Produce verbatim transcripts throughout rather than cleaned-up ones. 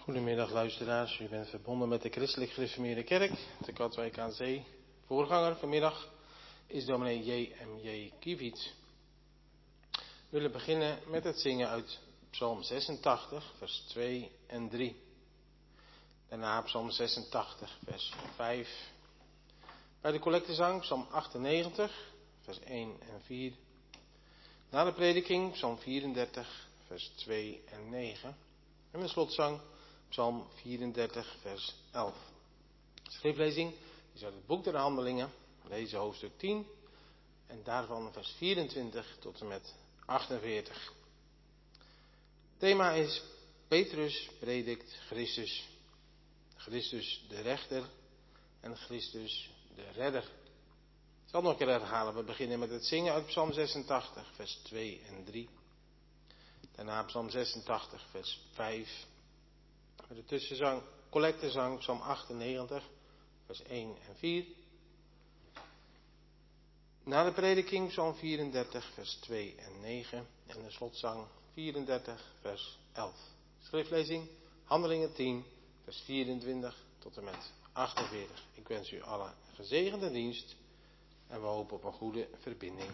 Goedemiddag luisteraars, u bent verbonden met de Christelijk Gereformeerde Kerk, te Katwijk aan Zee. Voorganger vanmiddag is dominee J M J Kiewit. We willen beginnen met het zingen uit Psalm zesentachtig, vers twee en drie. Daarna Psalm zesentachtig, vers vijf. Bij de collectezang Psalm achtennegentig, vers één en vier. Na de prediking Psalm vierendertig, vers twee en negen. En de slotzang Psalm vierendertig, vers elf. De schriftlezing is uit het boek der Handelingen, lezen hoofdstuk tien en daarvan vers vierentwintig tot en met achtenveertig. Het thema is Petrus predikt Christus. Christus de rechter en Christus de redder. Ik zal nog een keer herhalen. We beginnen met het zingen uit Psalm zesentachtig, vers twee en drie. Daarna Psalm zesentachtig, vers vijf. Met de tussenzang, collectezang, Psalm achtennegentig, vers één en vier. Na de prediking, Psalm vierendertig, vers twee en negen. En de slotzang vierendertig, vers elf. Schriftlezing, Handelingen tien, vers vierentwintig tot en met achtenveertig. Ik wens u allen een gezegende dienst en we hopen op een goede verbinding.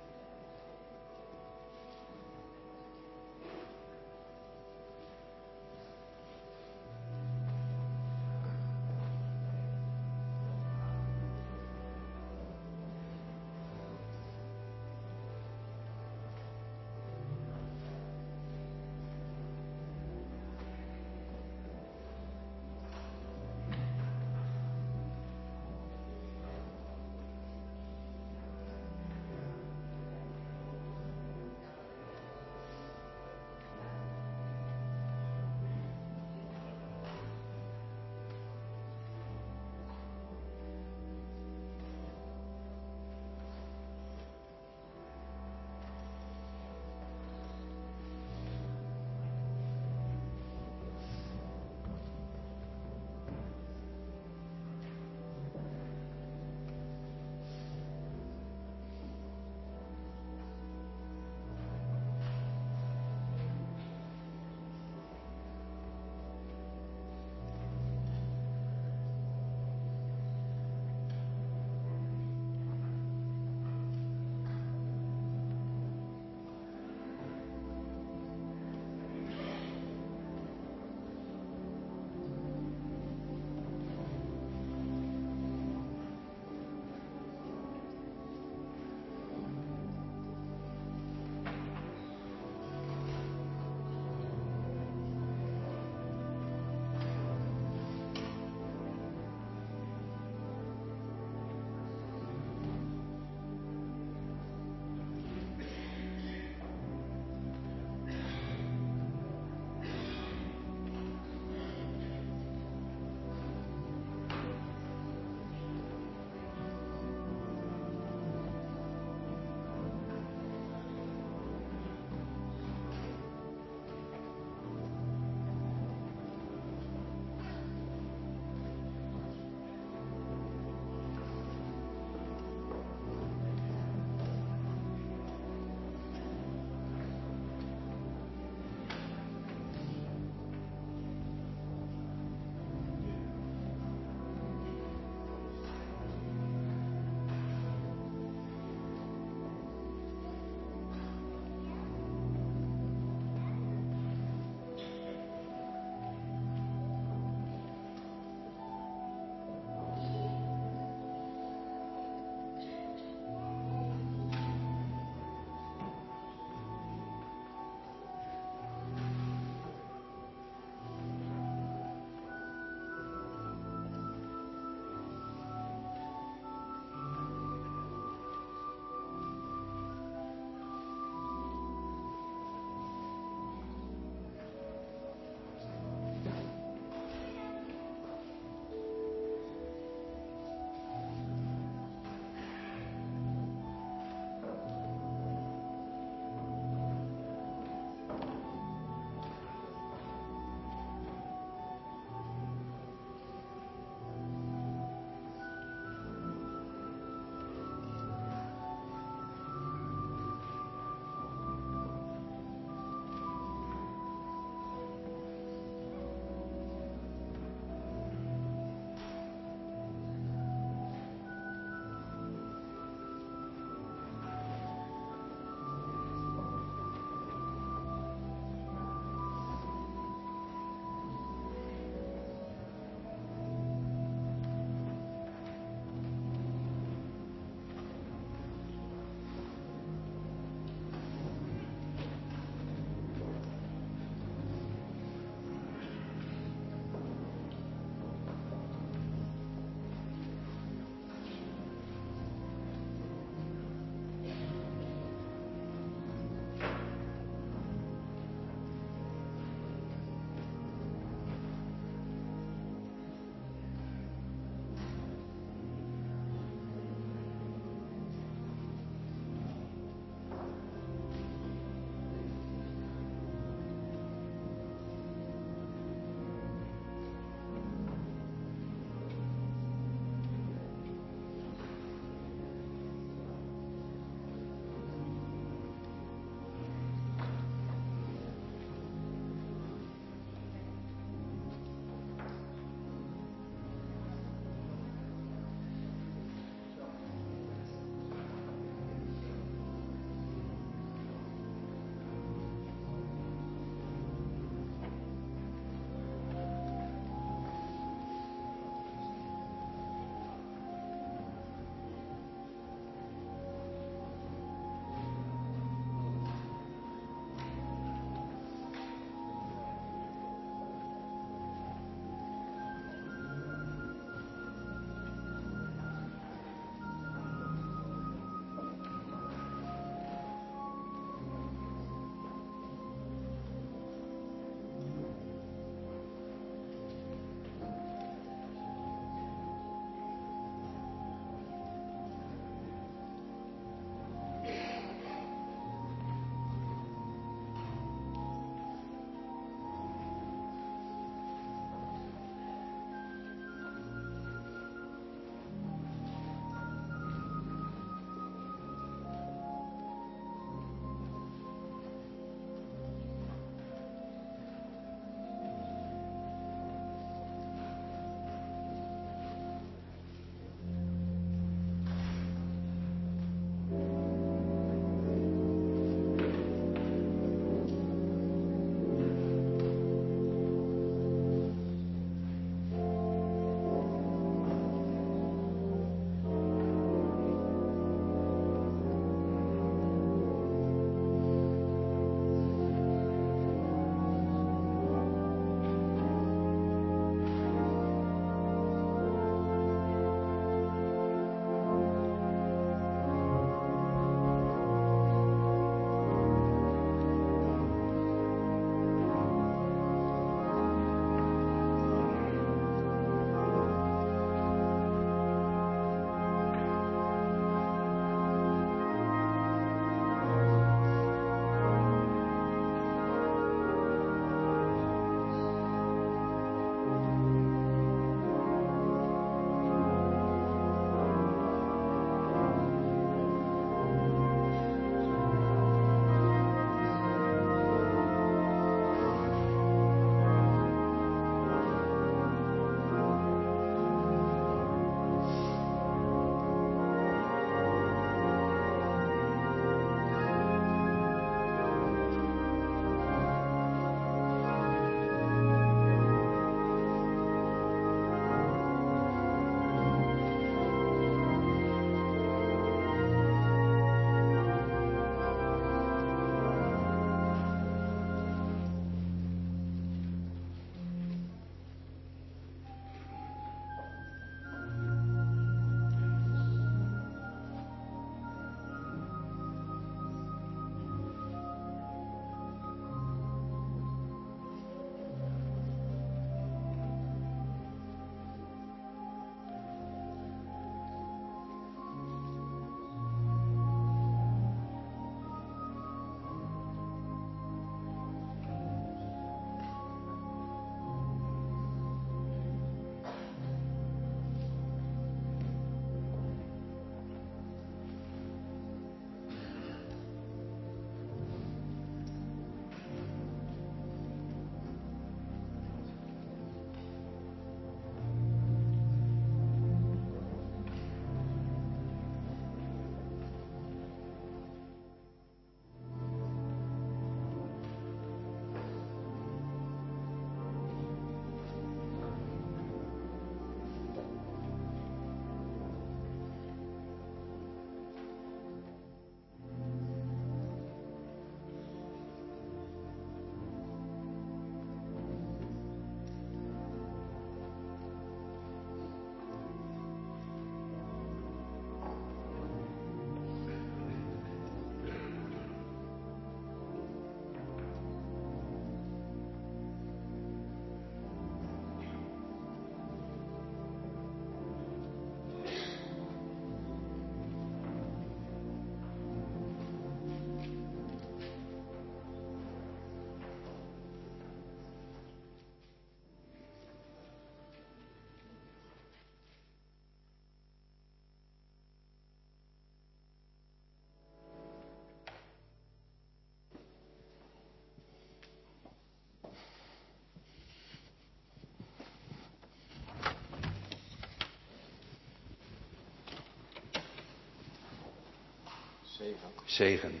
Zegen. Zegen.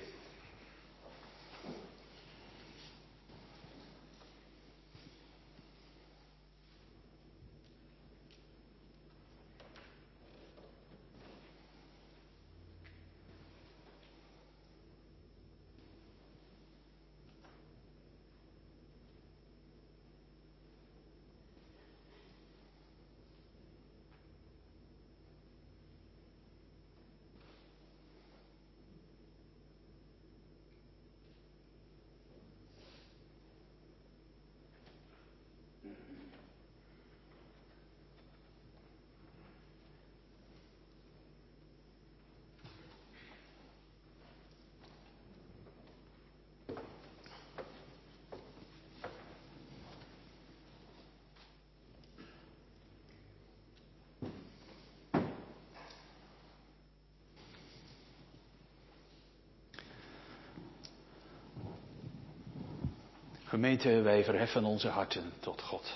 Gemeente, wij verheffen onze harten tot God.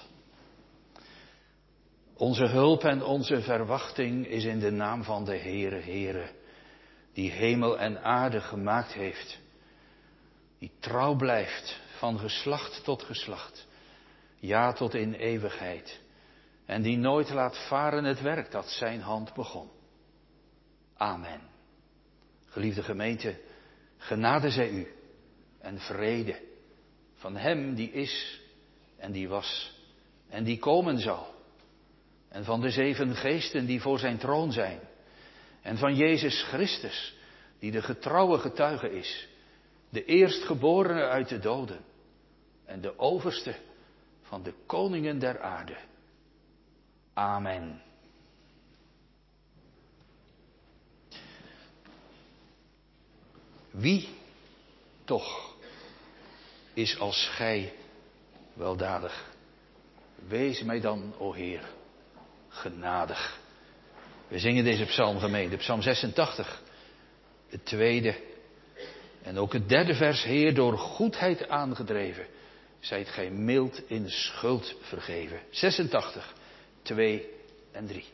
Onze hulp en onze verwachting is in de naam van de Heere, Heere, die hemel en aarde gemaakt heeft, die trouw blijft van geslacht tot geslacht, ja tot in eeuwigheid, en die nooit laat varen het werk dat zijn hand begon. Amen. Geliefde gemeente, genade zij u en vrede van hem die is en die was en die komen zal. En van de zeven geesten die voor zijn troon zijn. En van Jezus Christus die de getrouwe getuige is. De eerstgeborene uit de doden. En de overste van de koningen der aarde. Amen. Wie toch is als gij weldadig? Wees mij dan, o Heer, genadig. We zingen deze psalm, gemeente, psalm zesentachtig, het tweede en ook het derde vers. Heer, door goedheid aangedreven, zijt gij mild in schuld vergeven. zesentachtig, twee en drie.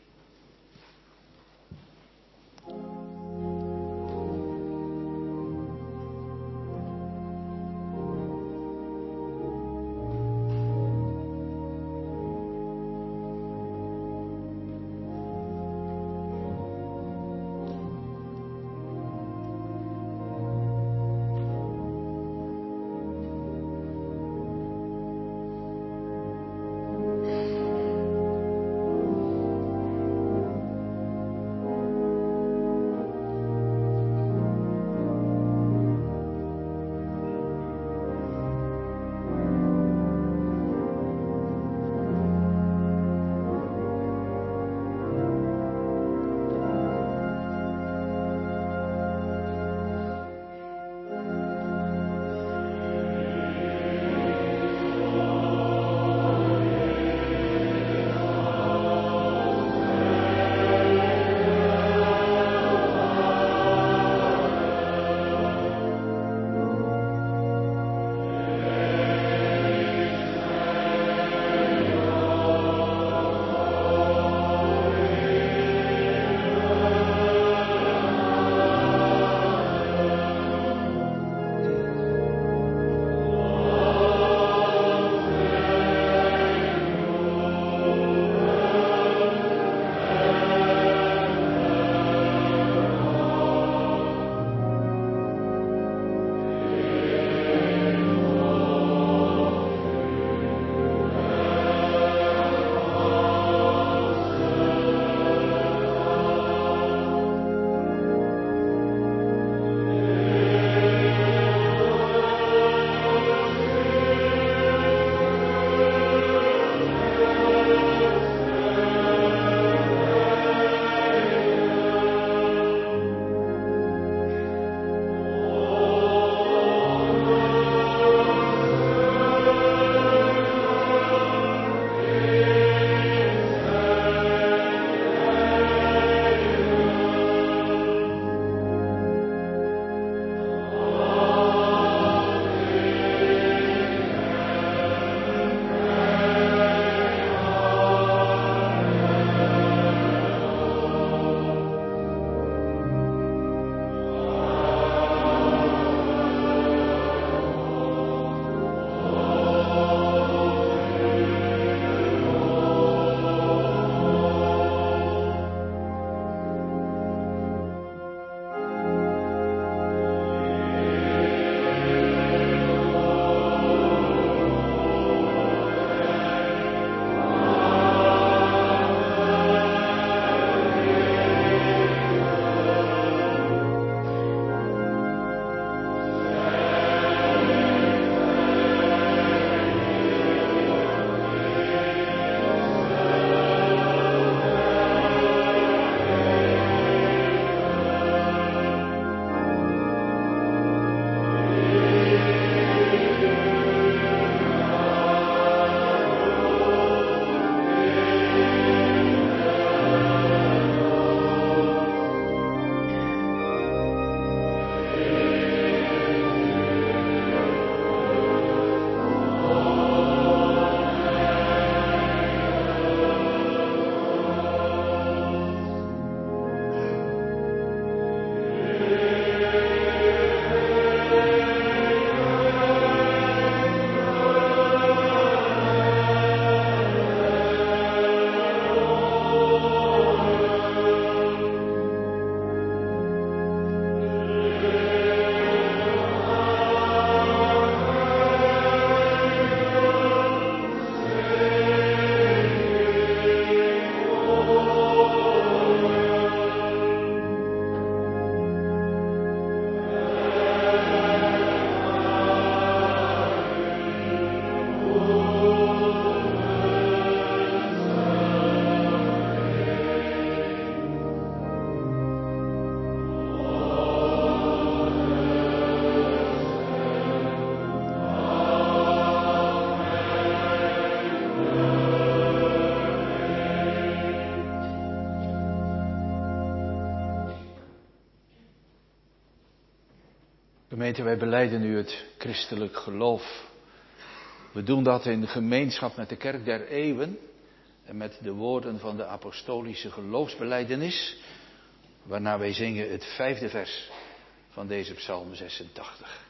Gemeente, wij belijden u het christelijk geloof. We doen dat in gemeenschap met de kerk der eeuwen en met de woorden van de apostolische geloofsbelijdenis, waarna wij zingen het vijfde vers van deze psalm zesentachtig.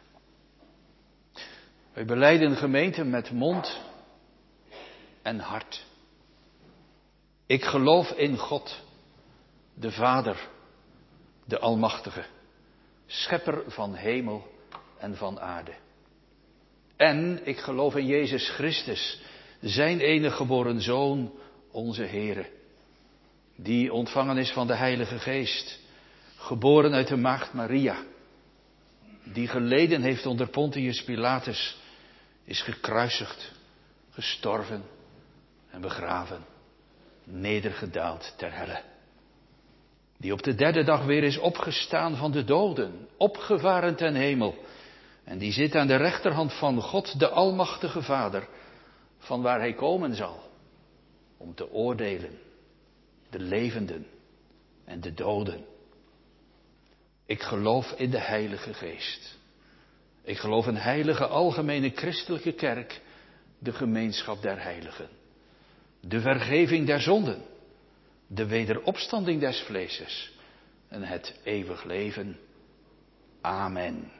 Wij belijden, gemeente, met mond en hart. Ik geloof in God, de Vader, de Almachtige, schepper van hemel en van aarde. En ik geloof in Jezus Christus, zijn enige geboren Zoon, onze Heere, die ontvangen is van de Heilige Geest, geboren uit de maagd Maria, die geleden heeft onder Pontius Pilatus, is gekruisigd, gestorven en begraven, nedergedaald ter helle. Die op de derde dag weer is opgestaan van de doden, opgevaren ten hemel. En die zit aan de rechterhand van God, de Almachtige Vader, van waar hij komen zal, om te oordelen, de levenden en de doden. Ik geloof in de Heilige Geest. Ik geloof in heilige algemene christelijke kerk, de gemeenschap der heiligen. De vergeving der zonden, de wederopstanding des vleeses en het eeuwig leven. Amen.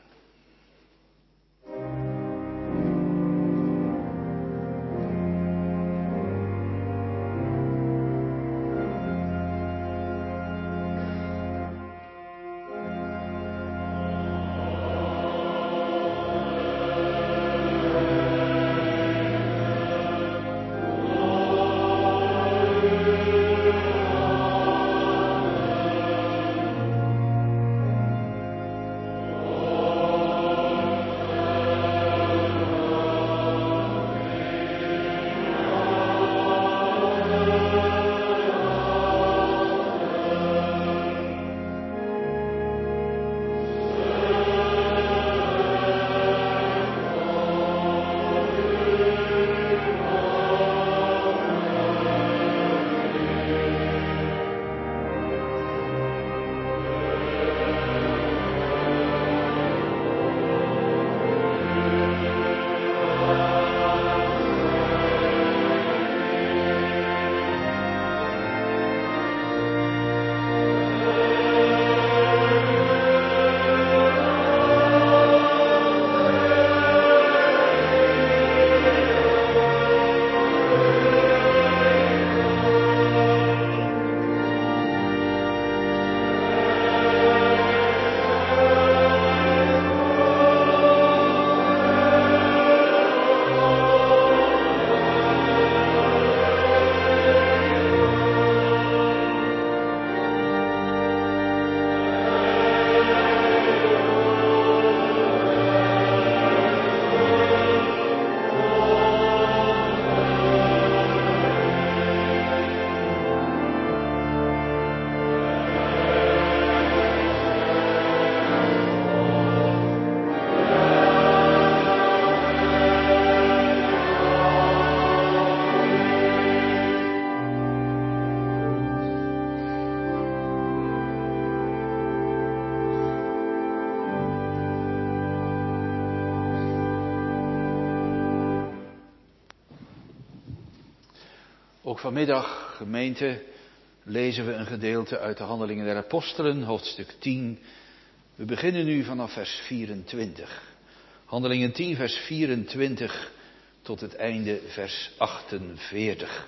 Ook vanmiddag, gemeente, lezen we een gedeelte uit de Handelingen der Apostelen, hoofdstuk tien. We beginnen nu vanaf vers vierentwintig. Handelingen tien, vers vierentwintig tot het einde, vers achtenveertig.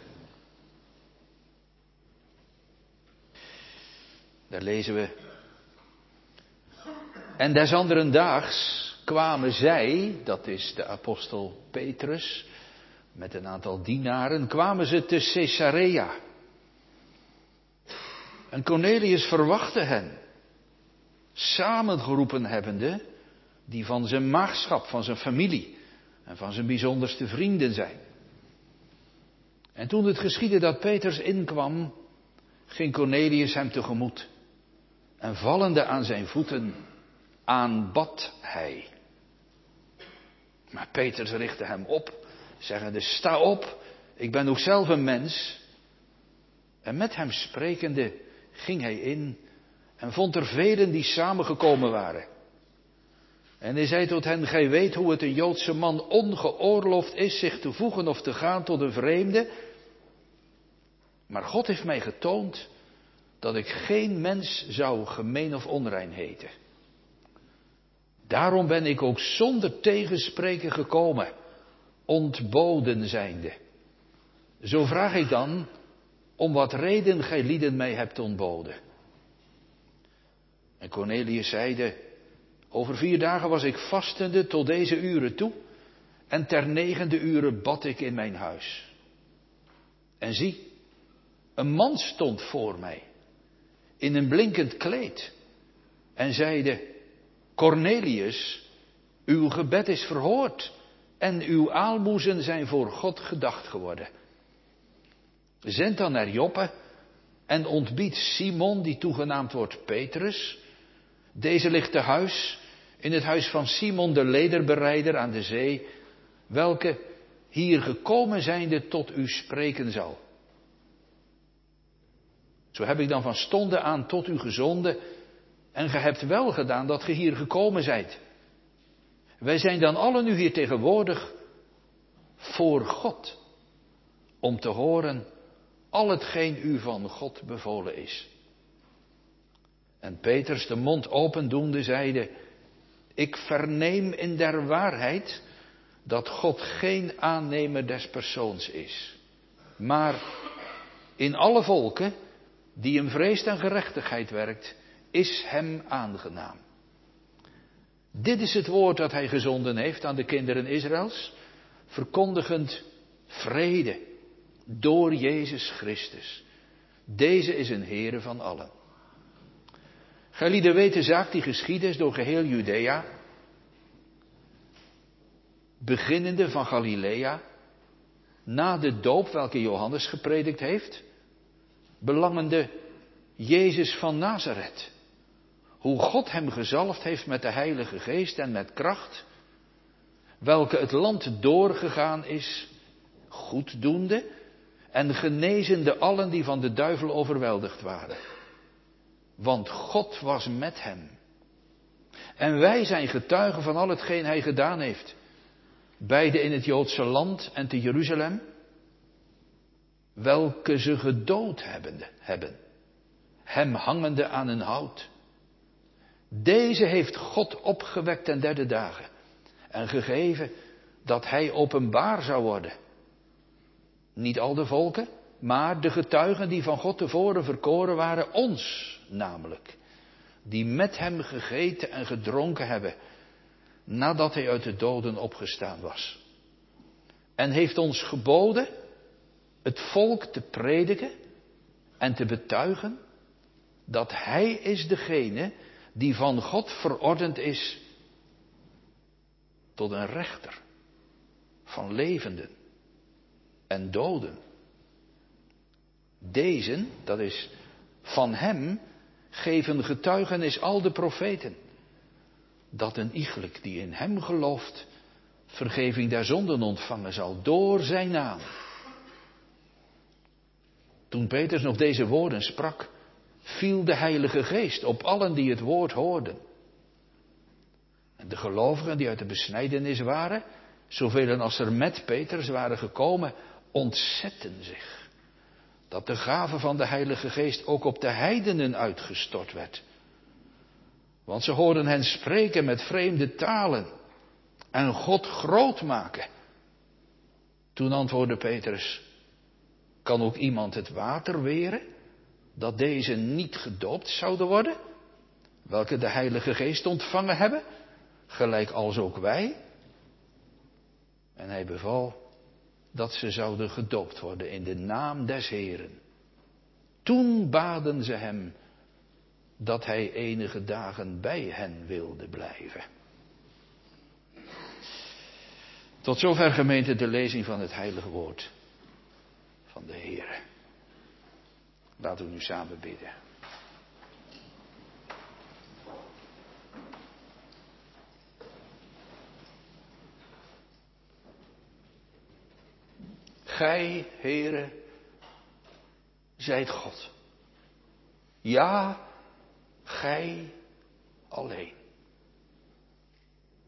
Daar lezen we. En des anderen daags kwamen zij, dat is de apostel Petrus, met een aantal dienaren, kwamen ze te Caesarea. En Cornelius verwachtte hen, samengeroepen hebbende, die van zijn maagschap, van zijn familie en van zijn bijzonderste vrienden zijn. En toen het geschiedde dat Petrus inkwam, ging Cornelius hem tegemoet. En vallende aan zijn voeten, aanbad hij. Maar Petrus richtte hem op, zeggende, sta op, ik ben ook zelf een mens. En met hem sprekende ging hij in en vond er velen die samengekomen waren. En hij zei tot hen, gij weet hoe het een Joodse man ongeoorloofd is zich te voegen of te gaan tot een vreemde. Maar God heeft mij getoond dat ik geen mens zou gemeen of onrein heten. Daarom ben ik ook zonder tegenspreken gekomen, ontboden zijnde. Zo vraag ik dan, om wat reden gij lieden mij hebt ontboden. En Cornelius zeide, over vier dagen was ik vastende tot deze uren toe, en ter negende uren bad ik in mijn huis. En zie, een man stond voor mij, in een blinkend kleed, en zeide, Cornelius, uw gebed is verhoord, en uw aalmoezen zijn voor God gedacht geworden. Zend dan naar Joppe, en ontbiedt Simon, die toegenaamd wordt Petrus. Deze ligt te huis, in het huis van Simon de lederbereider aan de zee, welke hier gekomen zijnde tot u spreken zal. Zo heb ik dan van stonde aan tot u gezonden, en ge hebt wel gedaan dat ge hier gekomen zijt. Wij zijn dan allen nu hier tegenwoordig voor God, om te horen al hetgeen u van God bevolen is. En Petrus de mond opendoende zeide, ik verneem in der waarheid dat God geen aannemer des persoons is, maar in alle volken die hem vreest en gerechtigheid werkt, is hem aangenaam. Dit is het woord dat hij gezonden heeft aan de kinderen Israëls, verkondigend vrede door Jezus Christus. Deze is een Heere van allen. Gij weet de zaak die geschieden is door geheel Judea, beginnende van Galilea, na de doop welke Johannes gepredikt heeft, belangende Jezus van Nazareth, hoe God hem gezalfd heeft met de Heilige Geest en met kracht, welke het land doorgegaan is, goeddoende en genezende allen die van de duivel overweldigd waren. Want God was met hem. En wij zijn getuigen van al hetgeen hij gedaan heeft, beide in het Joodse land en te Jeruzalem, welke ze gedood hebben, hebben, hem hangende aan een hout. Deze heeft God opgewekt ten derde dagen en gegeven dat hij openbaar zou worden. Niet al de volken, maar de getuigen die van God tevoren verkoren waren, ons namelijk, die met hem gegeten en gedronken hebben, nadat hij uit de doden opgestaan was. En heeft ons geboden het volk te prediken en te betuigen dat hij is degene die van God verordend is tot een rechter van levenden en doden. Deze, dat is van hem, geven getuigenis al de profeten, dat een iegelijk die in hem gelooft, vergeving der zonden ontvangen zal door zijn naam. Toen Petrus nog deze woorden sprak, viel de Heilige Geest op allen die het woord hoorden. En de gelovigen die uit de besnijdenis waren, zoveel als er met Petrus waren gekomen, ontzetten zich dat de gave van de Heilige Geest ook op de heidenen uitgestort werd. Want ze hoorden hen spreken met vreemde talen en God groot maken. Toen antwoordde Petrus, kan ook iemand het water weren, dat deze niet gedoopt zouden worden, welke de Heilige Geest ontvangen hebben, gelijk als ook wij? En hij beval dat ze zouden gedoopt worden in de naam des Heeren. Toen baden ze hem dat hij enige dagen bij hen wilde blijven. Tot zover, gemeente, de lezing van het heilige woord van de Heere. Laten we nu samen bidden. Gij, Heere, zijt God. Ja, gij alleen.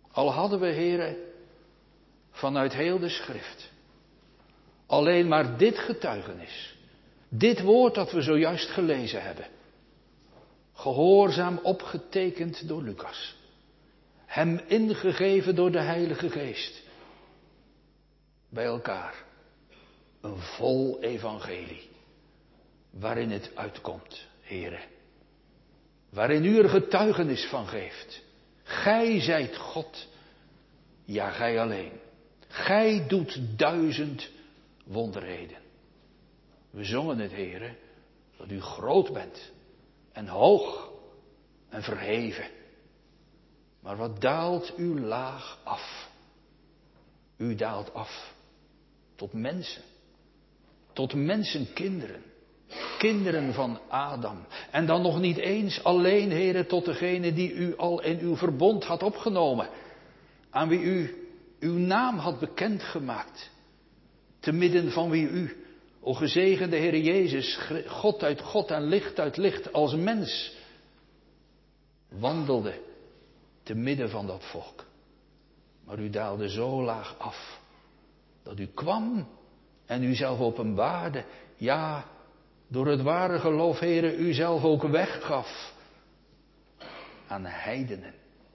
Al hadden we, heren, vanuit heel de schrift alleen maar dit getuigenis. Dit woord dat we zojuist gelezen hebben. Gehoorzaam opgetekend door Lucas. Hem ingegeven door de Heilige Geest. Bij elkaar. Een vol evangelie. Waarin het uitkomt, heren. Waarin u er getuigenis van geeft. Gij zijt God. Ja, gij alleen. Gij doet duizend wonderheden. We zongen het, heren, dat u groot bent. En hoog. En verheven. Maar wat daalt u laag af? U daalt af. Tot mensen. Tot mensenkinderen. Kinderen van Adam. En dan nog niet eens alleen, heren, tot degene die u al in uw verbond had opgenomen. Aan wie u uw naam had bekendgemaakt. Te midden van wie u, o gezegende Heere Jezus, God uit God en licht uit licht, als mens wandelde te midden van dat volk. Maar u daalde zo laag af, dat u kwam en u zelf openbaarde. Ja, door het ware geloof, Heere, u zelf ook weggaf aan heidenen.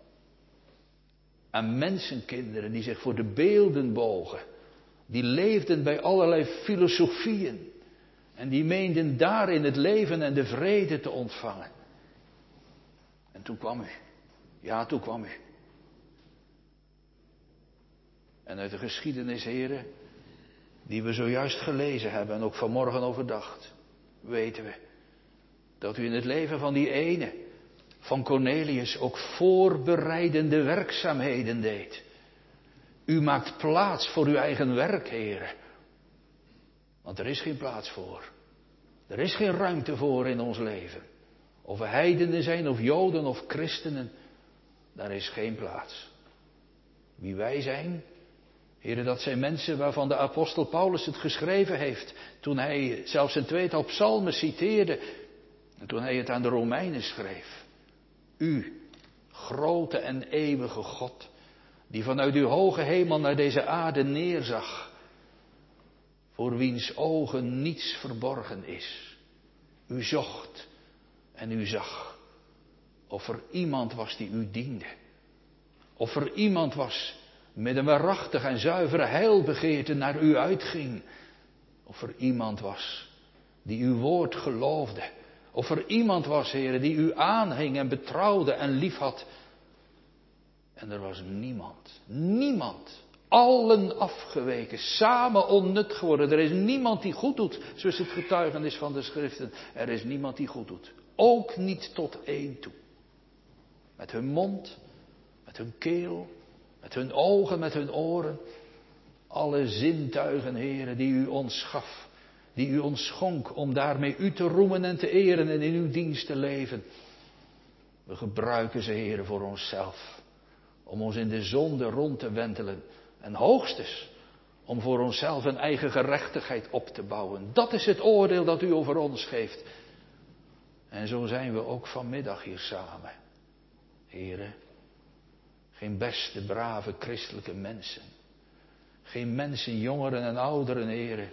Aan mensenkinderen die zich voor de beelden bogen. Die leefden bij allerlei filosofieën. En die meenden daarin het leven en de vrede te ontvangen. En toen kwam u. Ja, toen kwam u. En uit de geschiedenis, heren, die we zojuist gelezen hebben en ook vanmorgen overdacht, weten we dat u in het leven van die ene, van Cornelius, ook voorbereidende werkzaamheden deed. U maakt plaats voor uw eigen werk, heren. Want er is geen plaats voor. Er is geen ruimte voor in ons leven. Of we heidenen zijn, of Joden, of christenen. Daar is geen plaats. Wie wij zijn, heren, dat zijn mensen waarvan de apostel Paulus het geschreven heeft. Toen hij zelfs een tweetal psalmen citeerde. En toen hij het aan de Romeinen schreef. U, grote en eeuwige God, die vanuit uw hoge hemel naar deze aarde neerzag, voor wiens ogen niets verborgen is. U zocht en u zag of er iemand was die u diende. Of er iemand was met een waarachtig en zuivere heilbegeerte naar u uitging. Of er iemand was die uw woord geloofde. Of er iemand was, heren, die u aanhing en betrouwde en liefhad. En er was niemand, niemand, allen afgeweken, samen onnut geworden. Er is niemand die goed doet, zoals het getuigenis van de schriften. Er is niemand die goed doet, ook niet tot één toe. Met hun mond, met hun keel, met hun ogen, met hun oren. Alle zintuigen, heren, die u ons gaf, die u ons schonk, om daarmee u te roemen en te eren en in uw dienst te leven. We gebruiken ze, heren, voor onszelf. Om ons in de zonde rond te wentelen. En hoogstens om voor onszelf een eigen gerechtigheid op te bouwen. Dat is het oordeel dat u over ons geeft. En zo zijn we ook vanmiddag hier samen. Heren, geen beste, brave christelijke mensen. Geen mensen, jongeren en ouderen, heren,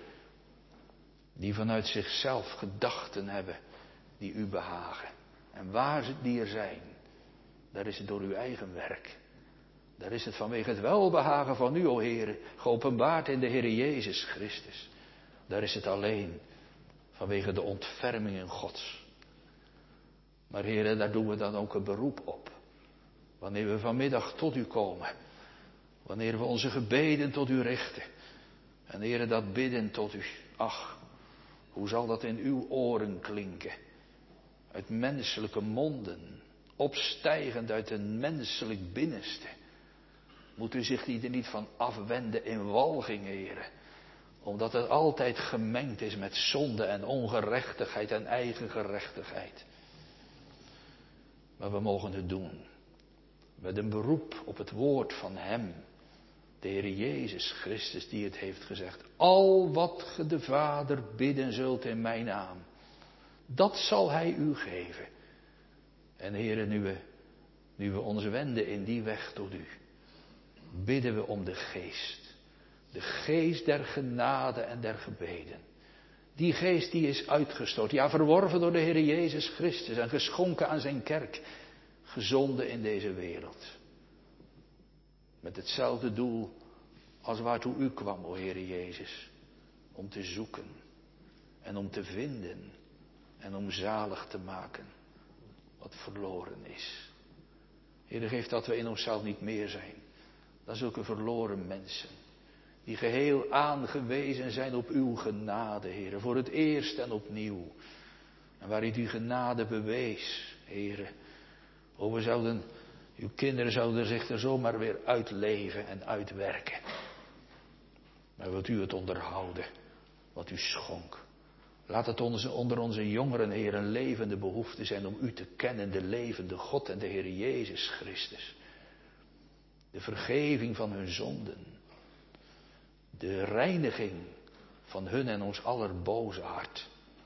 die vanuit zichzelf gedachten hebben die u behagen. En waar ze die er zijn, daar is het door uw eigen werk. Daar is het vanwege het welbehagen van u, o Heere, geopenbaard in de Heere Jezus Christus. Daar is het alleen vanwege de ontfermingen Gods. Maar Heere, daar doen we dan ook een beroep op. Wanneer we vanmiddag tot u komen. Wanneer we onze gebeden tot u richten. En Heere, dat bidden tot u. Ach, hoe zal dat in uw oren klinken? Uit menselijke monden. Opstijgend uit een menselijk binnenste. Moet u zich er niet van afwenden in walging, heren. Omdat het altijd gemengd is met zonde en ongerechtigheid en eigen gerechtigheid. Maar we mogen het doen. Met een beroep op het woord van Hem. De Heer Jezus Christus die het heeft gezegd. Al wat ge de Vader bidden zult in mijn naam. Dat zal Hij u geven. En heren, nu we, nu we ons wenden in die weg tot u. bidden we om de geest. De geest der genade en der gebeden. Die geest die is uitgestort, ja verworven door de Heer Jezus Christus en geschonken aan zijn kerk. Gezonden in deze wereld. Met hetzelfde doel als waartoe u kwam, o Heer Jezus. Om te zoeken en om te vinden en om zalig te maken wat verloren is. Heer, geef dat we in onszelf niet meer zijn dan zulke verloren mensen. Die geheel aangewezen zijn op uw genade, Heer. Voor het eerst en opnieuw. En waar u die genade bewees, Heer. O, we zouden, uw kinderen zouden zich er zomaar weer uitleven en uitwerken. Maar wilt u het onderhouden, wat u schonk. Laat het onze, onder onze jongeren, Heer, een levende behoefte zijn om u te kennen, de levende God en de Heer Jezus Christus. De vergeving van hun zonden. De reiniging van hun en ons aller boze hart.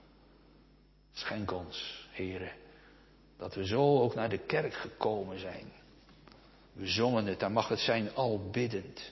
Schenk ons, Heere, dat we zo ook naar de kerk gekomen zijn. We zongen het, dan mag het zijn al biddend.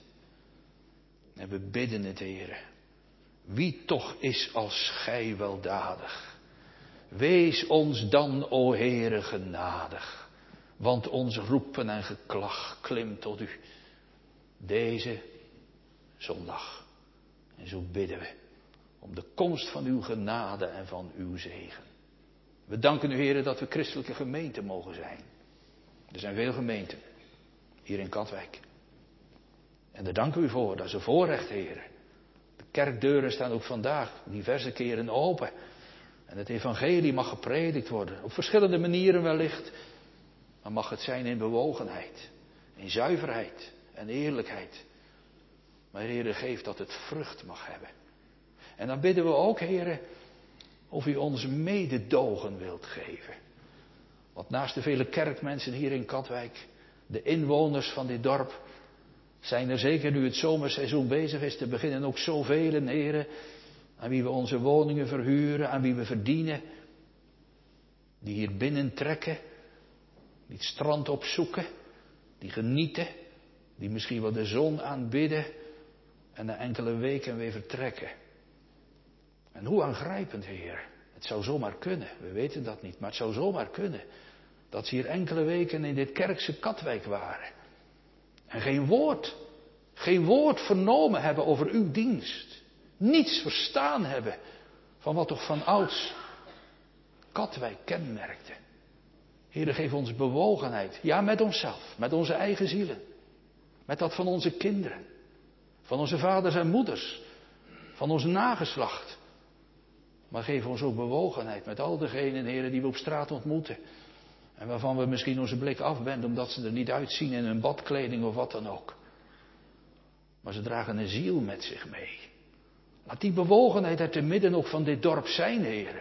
En we bidden het, Heere. Wie toch is als gij weldadig? Wees ons dan, o Heere, genadig. Want ons roepen en geklag klimt tot u. Deze zondag. En zo bidden we om de komst van uw genade en van uw zegen. We danken u, Heere, dat we christelijke gemeente mogen zijn. Er zijn veel gemeenten hier in Katwijk. En daar danken we u voor, dat is een voorrecht, Heere. De kerkdeuren staan ook vandaag diverse keren open. En het evangelie mag gepredikt worden. Op verschillende manieren wellicht. Maar mag het zijn in bewogenheid. In zuiverheid en eerlijkheid. Maar Heere, geef dat het vrucht mag hebben. En dan bidden we ook, Heere, of u ons mededogen wilt geven. Want naast de vele kerkmensen hier in Katwijk, de inwoners van dit dorp, zijn er zeker nu het zomerseizoen bezig is te beginnen ook zoveel, Heere, aan wie we onze woningen verhuren, aan wie we verdienen, die hier binnen trekken, die het strand opzoeken, die genieten, die misschien wel de zon aanbidden en na enkele weken weer vertrekken. En hoe aangrijpend, Heer. Het zou zomaar kunnen, we weten dat niet, maar het zou zomaar kunnen dat ze hier enkele weken in dit kerkse Katwijk waren. En geen woord, geen woord vernomen hebben over uw dienst. Niets verstaan hebben van wat toch van ouds Katwijk kenmerkte. Heere, geef ons bewogenheid. Ja, met onszelf, met onze eigen zielen. Met dat van onze kinderen. Van onze vaders en moeders. Van ons nageslacht. Maar geef ons ook bewogenheid met al degenen, Heere, die we op straat ontmoeten. En waarvan we misschien onze blik afwenden omdat ze er niet uitzien in hun badkleding of wat dan ook. Maar ze dragen een ziel met zich mee. Laat die bewogenheid er te midden ook van dit dorp zijn, Heere.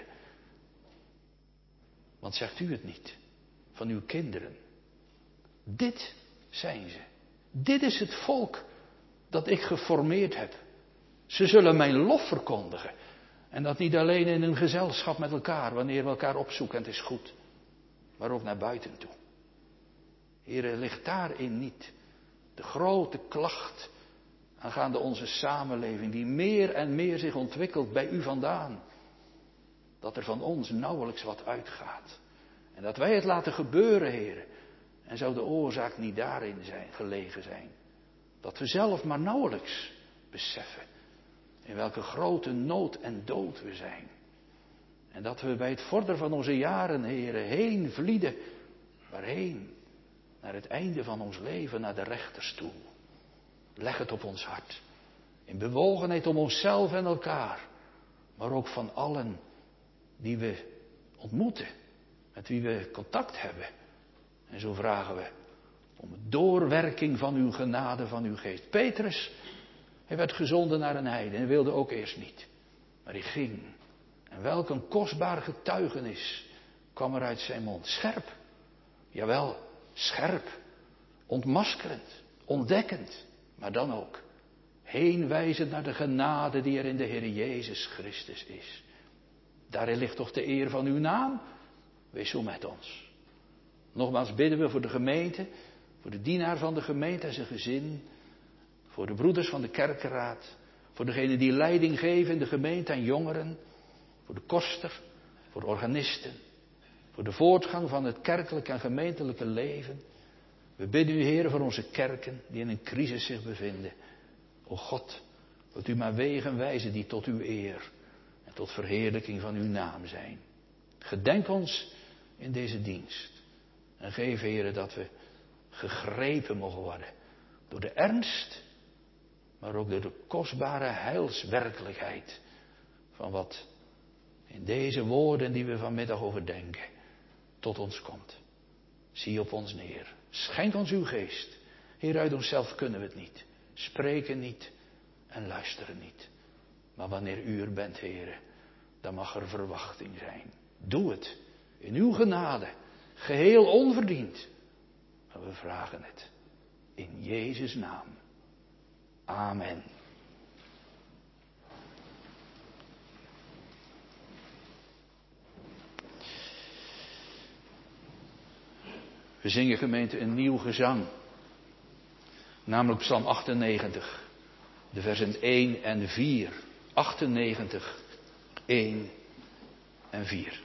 Want zegt u het niet van uw kinderen. Dit zijn ze. Dit is het volk dat ik geformeerd heb. Ze zullen mijn lof verkondigen. En dat niet alleen in een gezelschap met elkaar, wanneer we elkaar opzoeken en het is goed. Maar ook naar buiten toe. Heere, ligt daarin niet de grote klacht aangaande onze samenleving, die meer en meer zich ontwikkelt bij u vandaan. Dat er van ons nauwelijks wat uitgaat. En dat wij het laten gebeuren, Heere. En zou de oorzaak niet daarin zijn, gelegen zijn. Dat we zelf maar nauwelijks beseffen in welke grote nood en dood we zijn. En dat we bij het vorderen van onze jaren, Heere, heen vlieden. Waarheen? Naar het einde van ons leven, naar de rechterstoel. Leg het op ons hart. In bewogenheid om onszelf en elkaar. Maar ook van allen die we ontmoeten. Met wie we contact hebben. En zo vragen we om de doorwerking van uw genade, van uw geest. Petrus, hij werd gezonden naar een heide en wilde ook eerst niet. Maar hij ging. En welk een kostbaar getuigenis kwam er uit zijn mond. Scherp. Jawel, scherp. Ontmaskerend. Ontdekkend. Maar dan ook heenwijzend naar de genade die er in de Heer Jezus Christus is. Daarin ligt toch de eer van uw naam? Wees zo met ons. Nogmaals bidden we voor de gemeente, voor de dienaar van de gemeente en zijn gezin. Voor de broeders van de kerkenraad. Voor degenen die leiding geven in de gemeente aan jongeren. Voor de koster. Voor de organisten. Voor de voortgang van het kerkelijk en gemeentelijke leven. We bidden u, Heer, voor onze kerken die in een crisis zich bevinden. O God, wilt u maar wegen wijzen die tot uw eer en tot verheerlijking van uw naam zijn. Gedenk ons in deze dienst. En geef, Heer, dat we gegrepen mogen worden door de ernst, maar ook door de kostbare heilswerkelijkheid van wat in deze woorden die we vanmiddag overdenken tot ons komt. Zie op ons neer. Schenk ons uw geest. Heer, uit onszelf kunnen we het niet. Spreken niet en luisteren niet. Maar wanneer u er bent, Heer, dan mag er verwachting zijn. Doe het in uw genade, geheel onverdiend. Maar we vragen het in Jezus' naam. Amen. We zingen, gemeente, een nieuw gezang. Namelijk Psalm achtennegentig. De versen één en vier. achtennegentig, één en vier.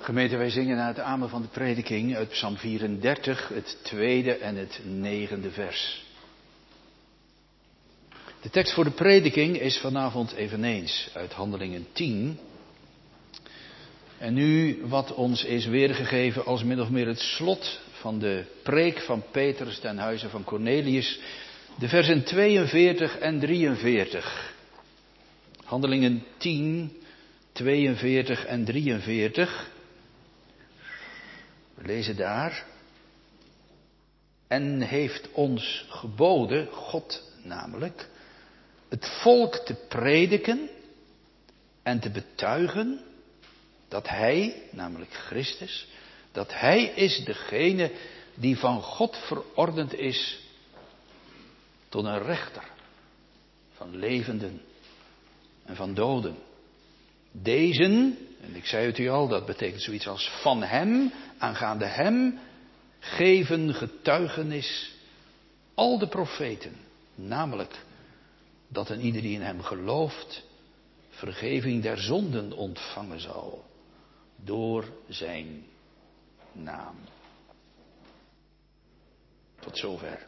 Gemeente, wij zingen naar het amen van de prediking uit Psalm vierendertig, het tweede en het negende vers. De tekst voor de prediking is vanavond eveneens uit Handelingen tien. En nu wat ons is weergegeven als min of meer het slot van de preek van Petrus ten huize van Cornelius, de versen tweeënveertig en drieënveertig. Handelingen tien, tweeënveertig en drieënveertig. We lezen daar. En heeft ons geboden, God namelijk, het volk te prediken en te betuigen dat Hij, namelijk Christus, dat Hij is degene die van God verordend is tot een rechter van levenden en van doden. Dezen, en ik zei het u al, dat betekent zoiets als van Hem, aangaande Hem, geven getuigenis al de profeten, namelijk dat een ieder die in Hem gelooft, vergeving der zonden ontvangen zal, door Zijn naam. Tot zover.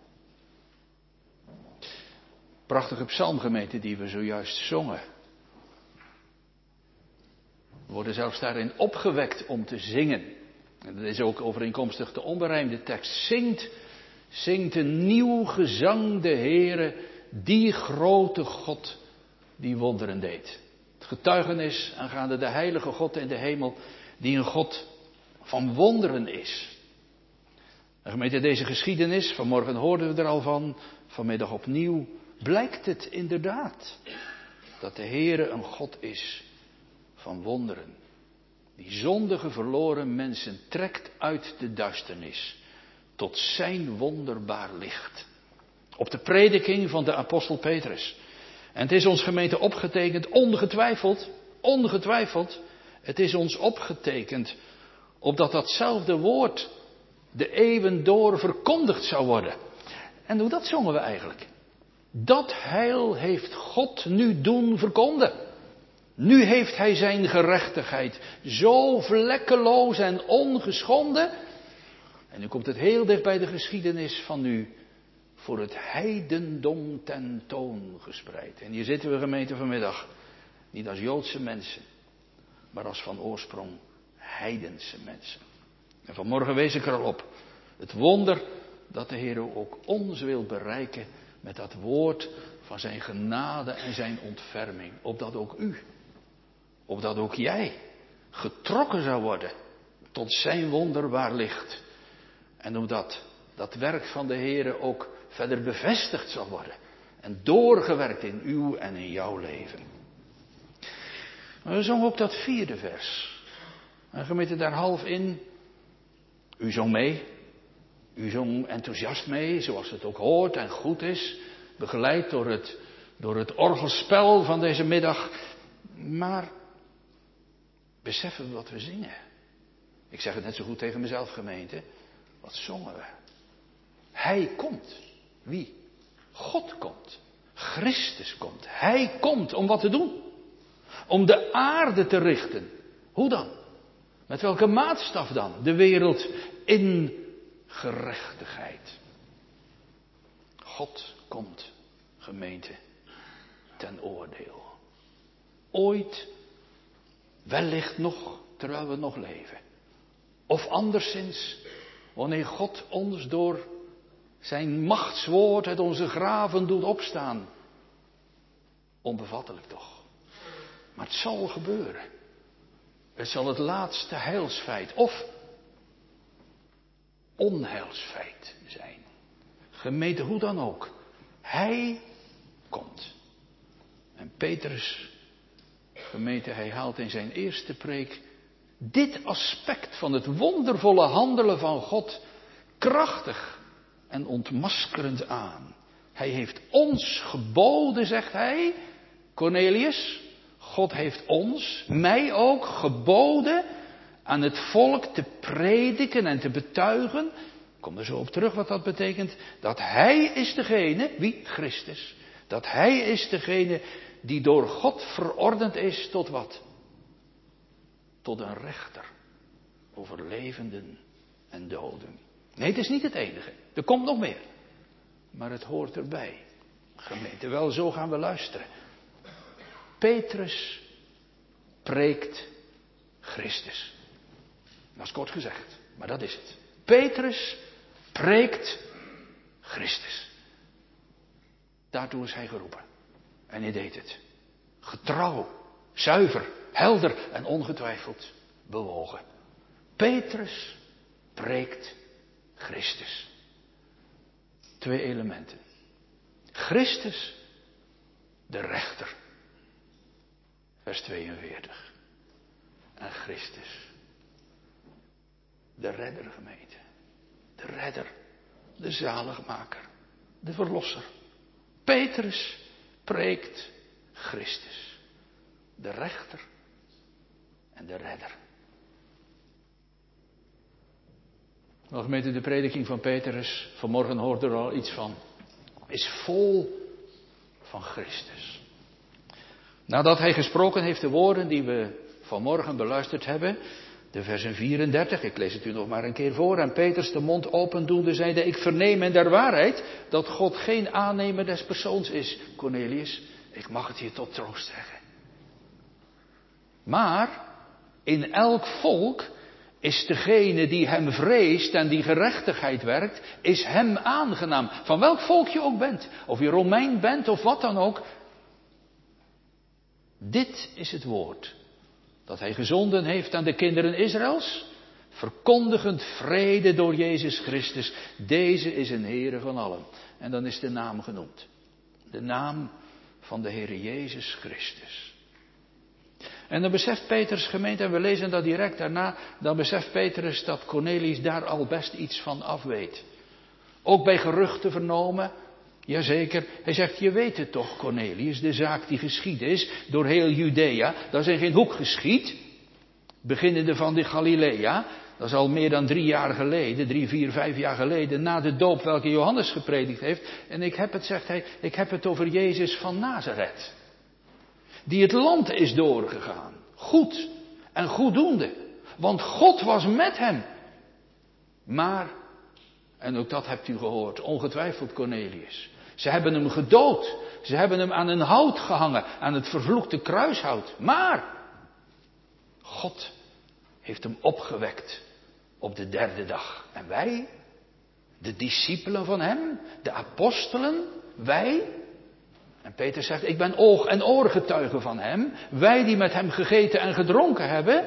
Prachtige psalmgemeente die we zojuist zongen. We worden zelfs daarin opgewekt om te zingen. En dat is ook overeenkomstig de onberijmde tekst. Zingt, zingt een nieuw gezang de Heere, die grote God die wonderen deed. Het getuigenis aangaande de heilige God in de hemel, die een God van wonderen is. En gemeente, deze geschiedenis, vanmorgen hoorden we er al van, vanmiddag opnieuw, blijkt het inderdaad dat de Heere een God is van wonderen. Die zondige verloren mensen trekt uit de duisternis tot zijn wonderbaar licht. Op de prediking van de apostel Petrus. En het is ons gemeente opgetekend, ongetwijfeld, ongetwijfeld, het is ons opgetekend opdat datzelfde woord de eeuwen door verkondigd zou worden. En hoe dat zongen we eigenlijk? Dat heil heeft God nu doen verkonden. Nu heeft Hij zijn gerechtigheid zo vlekkeloos en ongeschonden. En nu komt het heel dicht bij de geschiedenis van nu voor het heidendom tentoon gespreid. En hier zitten we, gemeente, vanmiddag niet als Joodse mensen, maar als van oorsprong heidense mensen. En vanmorgen wees ik er al op. Het wonder dat de Heer ook ons wil bereiken met dat woord van zijn genade en zijn ontferming. Opdat ook u, opdat ook jij getrokken zou worden tot zijn wonderbaar licht. En opdat dat werk van de Heer ook verder bevestigd zal worden. En doorgewerkt in uw en in jouw leven. Maar we zongen ook dat vierde vers. En gemeente daar half in. U zong mee. U zong enthousiast mee, zoals het ook hoort en goed is. Begeleid door het, door het orgelspel van deze middag. Maar beseffen we wat we zingen? Ik zeg het net zo goed tegen mezelf, gemeente. Wat zongen we? Hij komt. Wie? God komt. Christus komt. Hij komt om wat te doen. Om de aarde te richten. Hoe dan? Met welke maatstaf dan? De wereld in gerechtigheid. God komt, gemeente, ten oordeel. Ooit, wellicht nog, terwijl we nog leven. Of anderszins, wanneer God ons door zijn machtswoord uit onze graven doet opstaan. Onbevattelijk toch. Maar het zal gebeuren. Het zal het laatste heilsfeit of onheilsfeit zijn. Gemeente, hoe dan ook. Hij komt. En Petrus, gemeente, hij haalt in zijn eerste preek dit aspect van het wondervolle handelen van God krachtig en ontmaskerend aan. Hij heeft ons geboden, zegt hij, Cornelius. God heeft ons, mij ook, geboden aan het volk te prediken en te betuigen. Ik kom er zo op terug wat dat betekent. Dat Hij is degene, wie? Christus. Dat Hij is degene die door God verordend is tot wat? Tot een rechter over levenden en doden. Nee, het is niet het enige. Er komt nog meer. Maar het hoort erbij. Gemeente, wel, zo gaan we luisteren. Petrus preekt Christus. Dat is kort gezegd, maar dat is het. Petrus preekt Christus. Daartoe is hij geroepen. En hij deed het. Getrouw, zuiver, helder en ongetwijfeld bewogen. Petrus preekt Christus. Twee elementen. Christus, de rechter. Vers tweeënveertig. En Christus, de redder, gemeente. De redder, de zaligmaker, de verlosser. Petrus preekt Christus, de rechter en de redder. Nou, gemeente, de prediking van Petrus, vanmorgen hoorde er al iets van, is vol van Christus. Nadat hij gesproken heeft de woorden die we vanmorgen beluisterd hebben, de versen vierendertig, ik lees het u nog maar een keer voor, en Petrus de mond opendoende zeide, ik verneem in der waarheid dat God geen aannemer des persoons is. Cornelius, ik mag het je tot troost zeggen. Maar in elk volk is degene die hem vreest en die gerechtigheid werkt, is hem aangenaam. Van welk volk je ook bent, of je Romein bent of wat dan ook. Dit is het woord dat hij gezonden heeft aan de kinderen Israëls, verkondigend vrede door Jezus Christus. Deze is een Heere van allen. En dan is de naam genoemd. De naam van de Heere Jezus Christus. En dan beseft Petrus, gemeente, en we lezen dat direct daarna, dan beseft Petrus dat Cornelius daar al best iets van af weet. Ook bij geruchten vernomen, jazeker, hij zegt, je weet het toch, Cornelius, de zaak die geschied is door heel Judea, dat is in geen hoek geschied, beginnende van de Galilea, dat is al meer dan drie jaar geleden, drie, vier, vijf jaar geleden, na de doop welke Johannes gepredikt heeft. En ik heb het, zegt hij, ik heb het over Jezus van Nazareth. Die het land is doorgegaan. Goed en goeddoende. Want God was met hem. Maar, en ook dat hebt u gehoord, ongetwijfeld Cornelius. Ze hebben hem gedood. Ze hebben hem aan een hout gehangen. Aan het vervloekte kruishout. Maar, God heeft hem opgewekt op de derde dag. En wij, de discipelen van hem, de apostelen, wij... En Peter zegt, ik ben oog en oorgetuige van hem. Wij die met hem gegeten en gedronken hebben.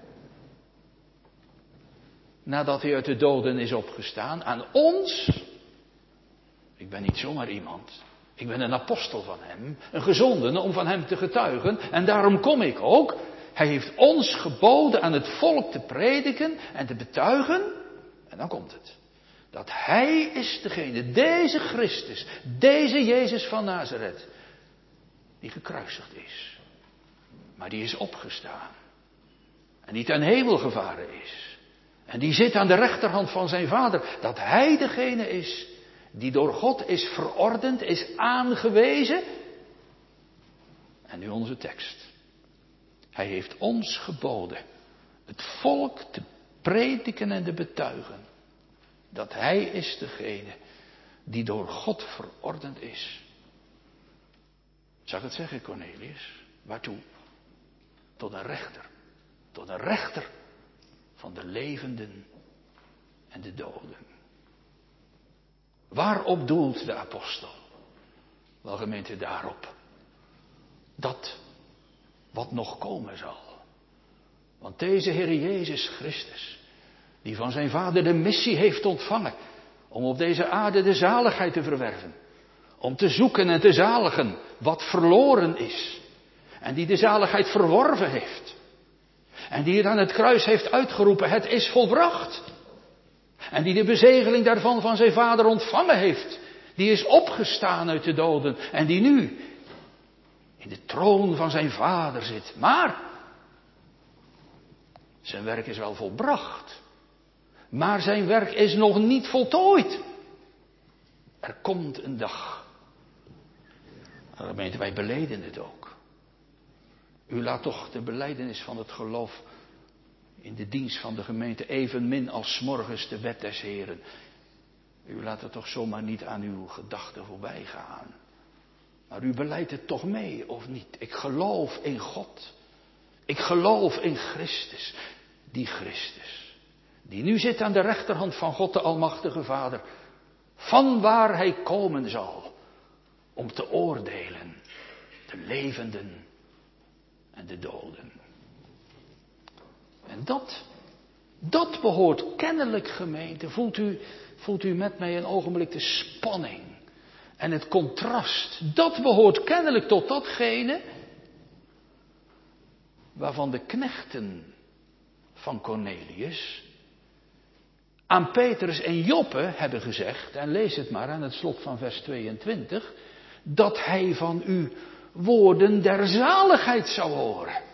Nadat hij uit de doden is opgestaan. Aan ons. Ik ben niet zomaar iemand. Ik ben een apostel van hem. Een gezondene om van hem te getuigen. En daarom kom ik ook. Hij heeft ons geboden aan het volk te prediken en te betuigen. En dan komt het. Dat hij is degene, deze Christus, deze Jezus van Nazareth, die gekruisigd is. Maar die is opgestaan. En die ten hemel gevaren is. En die zit aan de rechterhand van zijn Vader. Dat hij degene is die door God is verordend, is aangewezen. En nu onze tekst. Hij heeft ons geboden het volk te prediken en te betuigen. Dat hij is degene die door God verordend is. Zal ik het zeggen, Cornelius? Waartoe? Tot een rechter. Tot een rechter van de levenden en de doden. Waarop doelt de apostel? Wel, gemeente, daarop. Dat wat nog komen zal. Want deze Heer Jezus Christus, die van zijn Vader de missie heeft ontvangen, om op deze aarde de zaligheid te verwerven. Om te zoeken en te zaligen wat verloren is. En die de zaligheid verworven heeft. En die het aan het kruis heeft uitgeroepen, het is volbracht. En die de bezegeling daarvan van zijn Vader ontvangen heeft. Die is opgestaan uit de doden. En die nu in de troon van zijn Vader zit. Maar zijn werk is wel volbracht. Maar zijn werk is nog niet voltooid. Er komt een dag. En gemeente, wij beleden het ook. U laat toch de belijdenis van het geloof in de dienst van de gemeente, evenmin als 's morgens de wet des Heren. U laat het toch zomaar niet aan uw gedachten voorbij gaan. Maar u beleidt het toch mee, of niet? Ik geloof in God. Ik geloof in Christus. Die Christus. Die nu zit aan de rechterhand van God de Almachtige Vader. Van waar hij komen zal. Om te oordelen. De levenden en de doden. En dat, dat behoort kennelijk, gemeente. Voelt u, voelt u met mij een ogenblik de spanning en het contrast. Dat behoort kennelijk tot datgene waarvan de knechten van Cornelius aan Petrus en Joppe hebben gezegd, en lees het maar aan het slot van vers tweeëntwintig, dat hij van u woorden der zaligheid zou horen.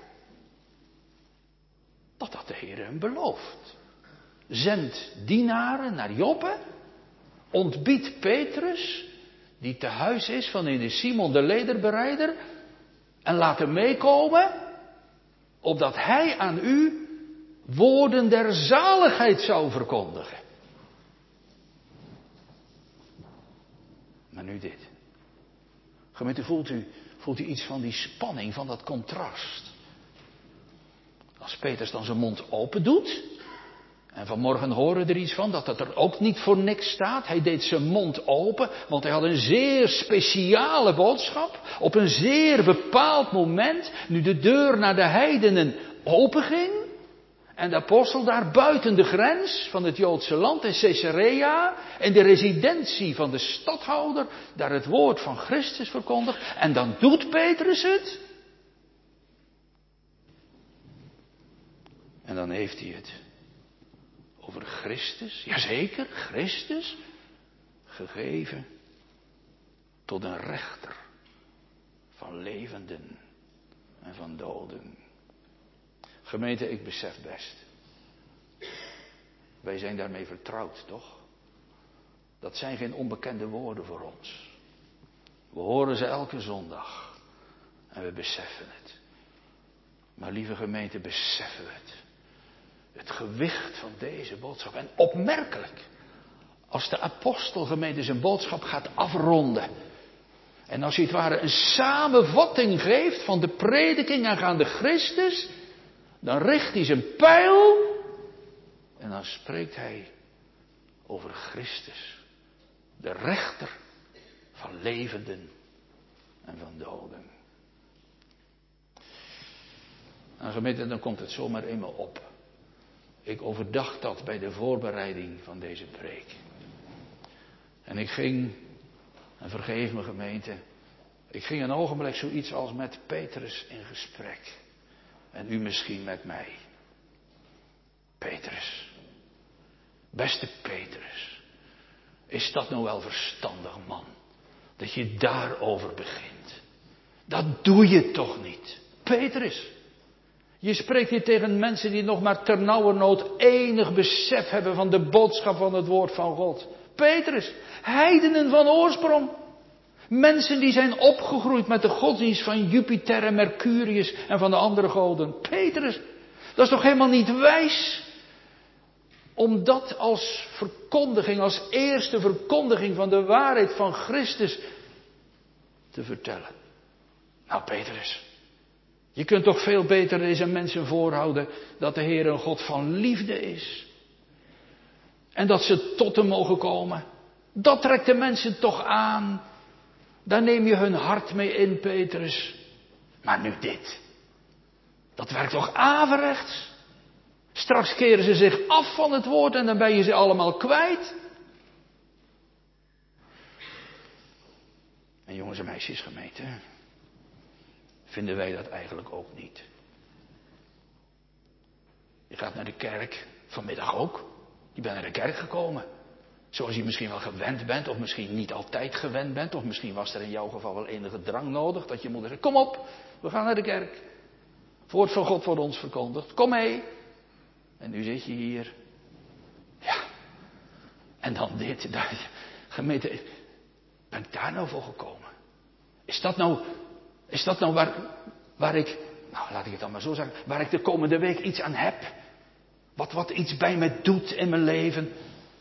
Dat had de Heer hem beloofd. Zend dienaren naar Joppe, ontbiedt Petrus, die te huis is van in de Simon de lederbereider, en laat hem meekomen, opdat hij aan u woorden der zaligheid zou verkondigen. Maar nu dit. Gemeente, voelt u, voelt u iets van die spanning, van dat contrast? Als Petrus dan zijn mond open doet, en vanmorgen horen we er iets van, dat het er ook niet voor niks staat. Hij deed zijn mond open, want hij had een zeer speciale boodschap, op een zeer bepaald moment, nu de deur naar de heidenen openging, en de apostel daar buiten de grens van het Joodse land in Caesarea, in de residentie van de stadhouder, daar het woord van Christus verkondigt, en dan doet Petrus het. En dan heeft hij het over Christus, jazeker, Christus, gegeven tot een rechter van levenden en van doden. Gemeente, ik besef best. Wij zijn daarmee vertrouwd, toch? Dat zijn geen onbekende woorden voor ons. We horen ze elke zondag. En we beseffen het. Maar lieve gemeente, beseffen we het. Het gewicht van deze boodschap. En opmerkelijk. Als de apostelgemeente zijn boodschap gaat afronden. En als hij het ware een samenvatting geeft van de prediking aangaande Christus. Dan richt hij zijn pijl. En dan spreekt hij over Christus. De rechter van levenden en van doden. Nou gemeente, dan komt het zomaar eenmaal op. Ik overdacht dat bij de voorbereiding van deze preek. En ik ging, en vergeef me gemeente, ik ging een ogenblik zoiets als met Petrus in gesprek. En u misschien met mij. Petrus. Beste Petrus. Is dat nou wel verstandig, man? Dat je daarover begint. Dat doe je toch niet. Petrus. Je spreekt hier tegen mensen die nog maar ternauwernood enig besef hebben van de boodschap van het woord van God. Petrus. Heidenen van oorsprong. Mensen die zijn opgegroeid met de godsdienst van Jupiter en Mercurius en van de andere goden. Petrus, dat is toch helemaal niet wijs om dat als verkondiging, als eerste verkondiging van de waarheid van Christus te vertellen. Nou Petrus, je kunt toch veel beter deze mensen voorhouden dat de Heer een God van liefde is. En dat ze tot hem mogen komen. Dat trekt de mensen toch aan. Daar neem je hun hart mee in, Petrus. Maar nu dit. Dat werkt toch averechts? Straks keren ze zich af van het woord en dan ben je ze allemaal kwijt. En jongens en meisjes, gemeente, vinden wij dat eigenlijk ook niet. Je gaat naar de kerk, vanmiddag ook. Je bent naar de kerk gekomen. Zoals je misschien wel gewend bent, of misschien niet altijd gewend bent, of misschien was er in jouw geval wel enige drang nodig, dat je moeder zei, kom op, we gaan naar de kerk. Het woord van God wordt ons verkondigd, kom mee. En nu zit je hier. Ja. En dan dit, daar, gemeente, ben ik daar nou voor gekomen? Is dat nou, is dat nou waar, waar ik, nou laat ik het dan maar zo zeggen, waar ik de komende week iets aan heb? Wat, wat iets bij me doet in mijn leven.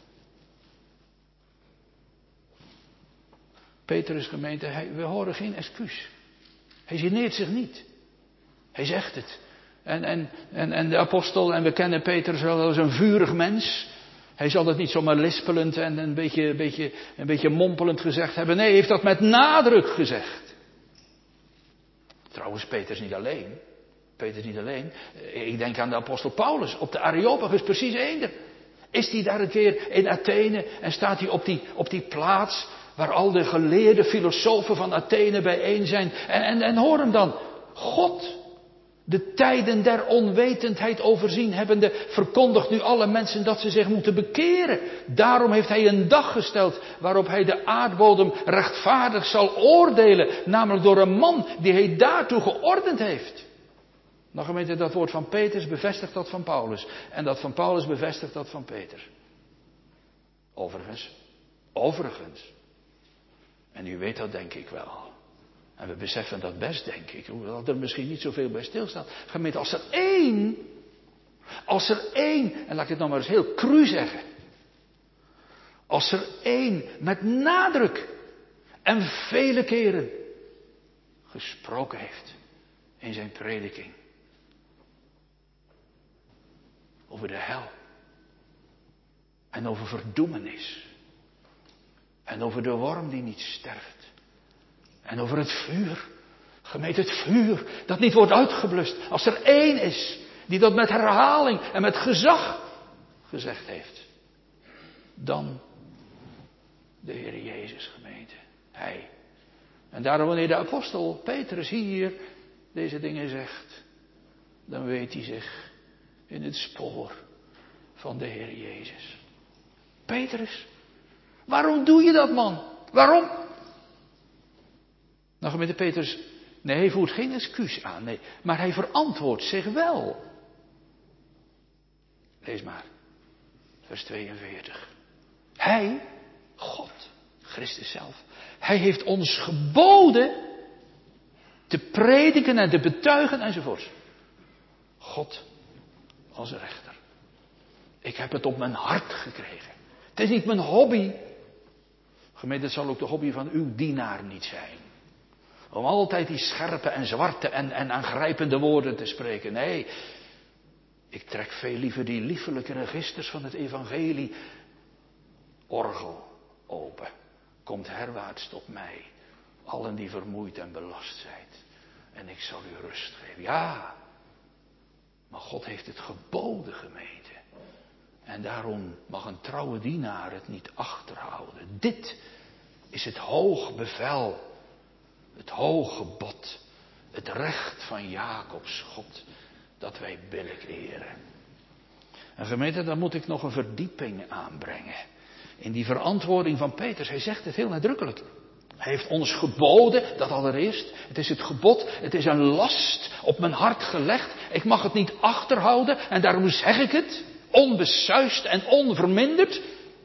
Petrus gemeente, hij, we horen geen excuus. Hij geneert zich niet. Hij zegt het. En, en, en, en de apostel, en we kennen Petrus wel als een vurig mens. Hij zal het niet zomaar lispelend en een beetje, een beetje, een beetje mompelend gezegd hebben. Nee, hij heeft dat met nadruk gezegd. Trouwens, Petrus niet alleen. Petrus niet alleen. Ik denk aan de apostel Paulus. Op de Areopagus precies eender. Is hij daar een keer in Athene en staat hij op die, op die plaats waar al de geleerde filosofen van Athene bijeen zijn. En, en, en hoor hem dan. God, de tijden der onwetendheid overzien hebbende, verkondigt nu alle mensen dat ze zich moeten bekeren. Daarom heeft hij een dag gesteld waarop hij de aardbodem rechtvaardig zal oordelen. Namelijk door een man die hij daartoe geordend heeft. Nou gemeente, dat woord van Petrus bevestigt dat van Paulus. En dat van Paulus bevestigt dat van Peter. Overigens, overigens. En u weet dat denk ik wel. En we beseffen dat best, denk ik. Hoewel er misschien niet zoveel bij stilstaat. Gemeente, als er één, als er één, en laat ik het nou maar eens heel cru zeggen. Als er één met nadruk en vele keren gesproken heeft in zijn prediking. Over de hel. En over verdoemenis. En over de worm die niet sterft. En over het vuur. Gemeente, het vuur dat niet wordt uitgeblust. Als er één is die dat met herhaling en met gezag gezegd heeft. Dan de Heer Jezus, gemeente. Hij. En daarom wanneer de apostel Petrus hier deze dingen zegt. Dan weet hij zich in het spoor van de Heer Jezus. Petrus, waarom doe je dat, man? Waarom? Nou, gemeente Petrus, nee, hij voert geen excuus aan, nee, maar hij verantwoordt zich wel. Lees maar, vers tweeënveertig. Hij, God, Christus zelf, hij heeft ons geboden te prediken en te betuigen enzovoort. God als rechter. Ik heb het op mijn hart gekregen. Het is niet mijn hobby. Gemeente, het zal ook de hobby van uw dienaar niet zijn. Om altijd die scherpe en zwarte en, en aangrijpende woorden te spreken. Nee, ik trek veel liever die liefelijke registers van het evangelie. Orgel open. Komt herwaarts tot mij. Allen die vermoeid en belast zijn. En ik zal u rust geven. Ja, maar God heeft het geboden, gemeente. En daarom mag een trouwe dienaar het niet achterhouden. Dit is het hoog bevel. Het hoge gebod. Het recht van Jacobs God. Dat wij billijk eren. En gemeente, dan moet ik nog een verdieping aanbrengen. In die verantwoording van Petrus. Hij zegt het heel nadrukkelijk. Hij heeft ons geboden, dat allereerst. Het is het gebod, het is een last op mijn hart gelegd. Ik mag het niet achterhouden en daarom zeg ik het. Onbesuist en onverminderd.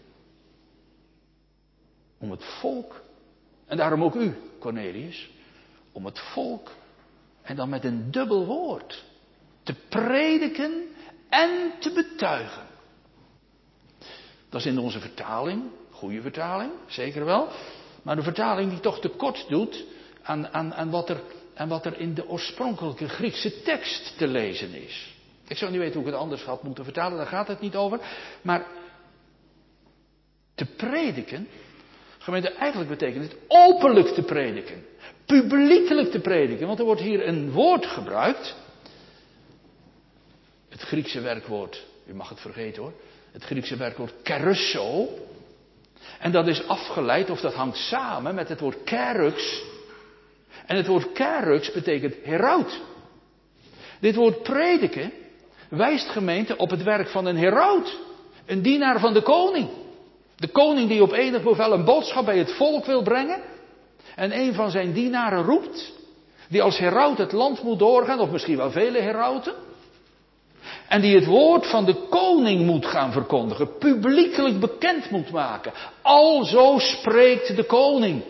Om het volk, en daarom ook u, Cornelius. Om het volk, en dan met een dubbel woord. Te prediken en te betuigen. Dat is in onze vertaling, goede vertaling, zeker wel. Maar een vertaling die toch tekort doet aan, aan, aan, wat er, aan wat er in de oorspronkelijke Griekse tekst te lezen is. Ik zou niet weten hoe ik het anders had moeten vertalen, daar gaat het niet over. Maar te prediken, gemeente, eigenlijk betekent het openlijk te prediken. Publiekelijk te prediken, want er wordt hier een woord gebruikt. Het Griekse werkwoord, u mag het vergeten hoor. Het Griekse werkwoord kerusso. En dat is afgeleid, of dat hangt samen met het woord kerux. En het woord kerux betekent heraut. Dit woord prediken wijst, gemeente, op het werk van een heraut. Een dienaar van de koning. De koning die op enig bevel een boodschap bij het volk wil brengen. En een van zijn dienaren roept. Die als heraut het land moet doorgaan, of misschien wel vele herauten. En die het woord van de koning moet gaan verkondigen. Publiekelijk bekend moet maken. Alzo spreekt de koning.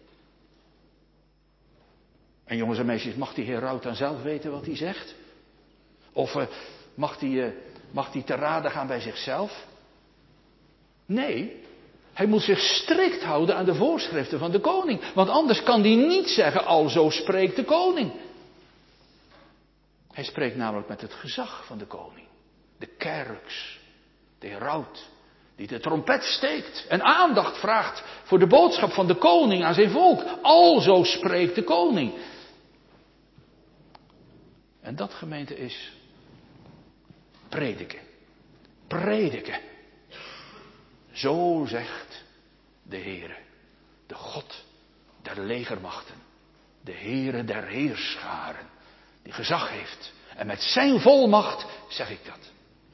En jongens en meisjes, mag die heraut dan zelf weten wat hij zegt? Of uh, mag hij uh, Mag hij te raden gaan bij zichzelf? Nee, hij moet zich strikt houden aan de voorschriften van de koning. Want anders kan hij niet zeggen, alzo spreekt de koning. Hij spreekt namelijk met het gezag van de koning. De kerux, de heraut, die de trompet steekt en aandacht vraagt voor de boodschap van de koning aan zijn volk. Alzo spreekt de koning. En dat, gemeente, is prediken. Prediken. Zo zegt de Heere, de God der legermachten, de Heere der heerscharen, die gezag heeft. En met zijn volmacht zeg ik dat.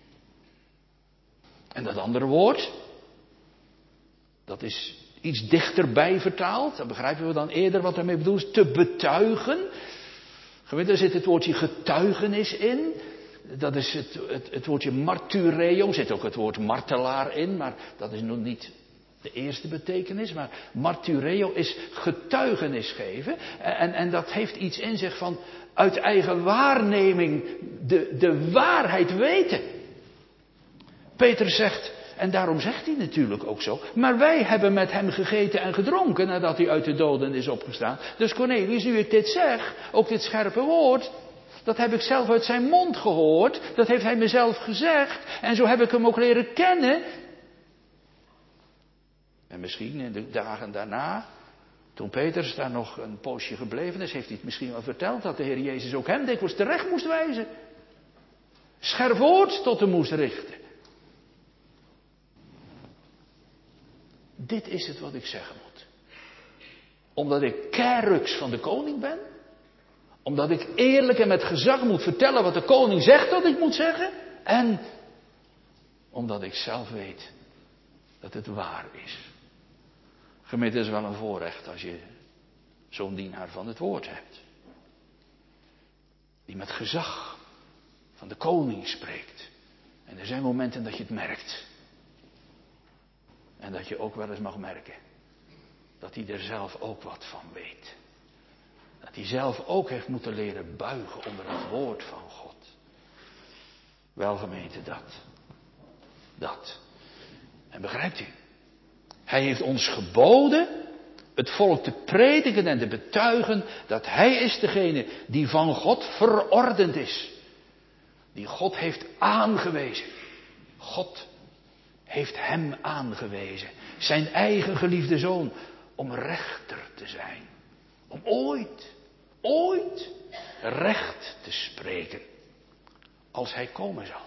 En dat andere woord, dat is iets dichterbij vertaald. Dan begrijpen we dan eerder wat daarmee bedoeld is. Te betuigen. Daar zit het woordje getuigenis in. Dat is het, het, het woordje martyreo. Er zit ook het woord martelaar in. Maar dat is nog niet de eerste betekenis. Maar martyreo is getuigenis geven. En, en dat heeft iets in zich van uit eigen waarneming de, de waarheid weten. Petrus zegt, en daarom zegt hij natuurlijk ook zo, maar wij hebben met hem gegeten en gedronken nadat hij uit de doden is opgestaan. Dus Cornelius, nu ik dit zeg, ook dit scherpe woord, dat heb ik zelf uit zijn mond gehoord, dat heeft hij mezelf gezegd en zo heb ik hem ook leren kennen. En misschien in de dagen daarna, toen Petrus daar nog een poosje gebleven is, heeft hij het misschien wel verteld dat de Heer Jezus ook hem dikwijls terecht moest wijzen. Scherp woord tot hem moest richten. Dit is het wat ik zeggen moet. Omdat ik kerux van de koning ben. Omdat ik eerlijk en met gezag moet vertellen wat de koning zegt dat ik moet zeggen. En omdat ik zelf weet dat het waar is. Gemeente, is wel een voorrecht als je zo'n dienaar van het woord hebt. Die met gezag van de koning spreekt. En er zijn momenten dat je het merkt. En dat je ook wel eens mag merken dat hij er zelf ook wat van weet. Dat hij zelf ook heeft moeten leren buigen onder het woord van God. Wel, gemeente, dat. Dat. En begrijpt u? Hij heeft ons geboden het volk te prediken en te betuigen dat hij is degene die van God verordend is. Die God heeft aangewezen. God heeft hem aangewezen, zijn eigen geliefde zoon, om rechter te zijn. Om ooit, ooit recht te spreken, als hij komen zal.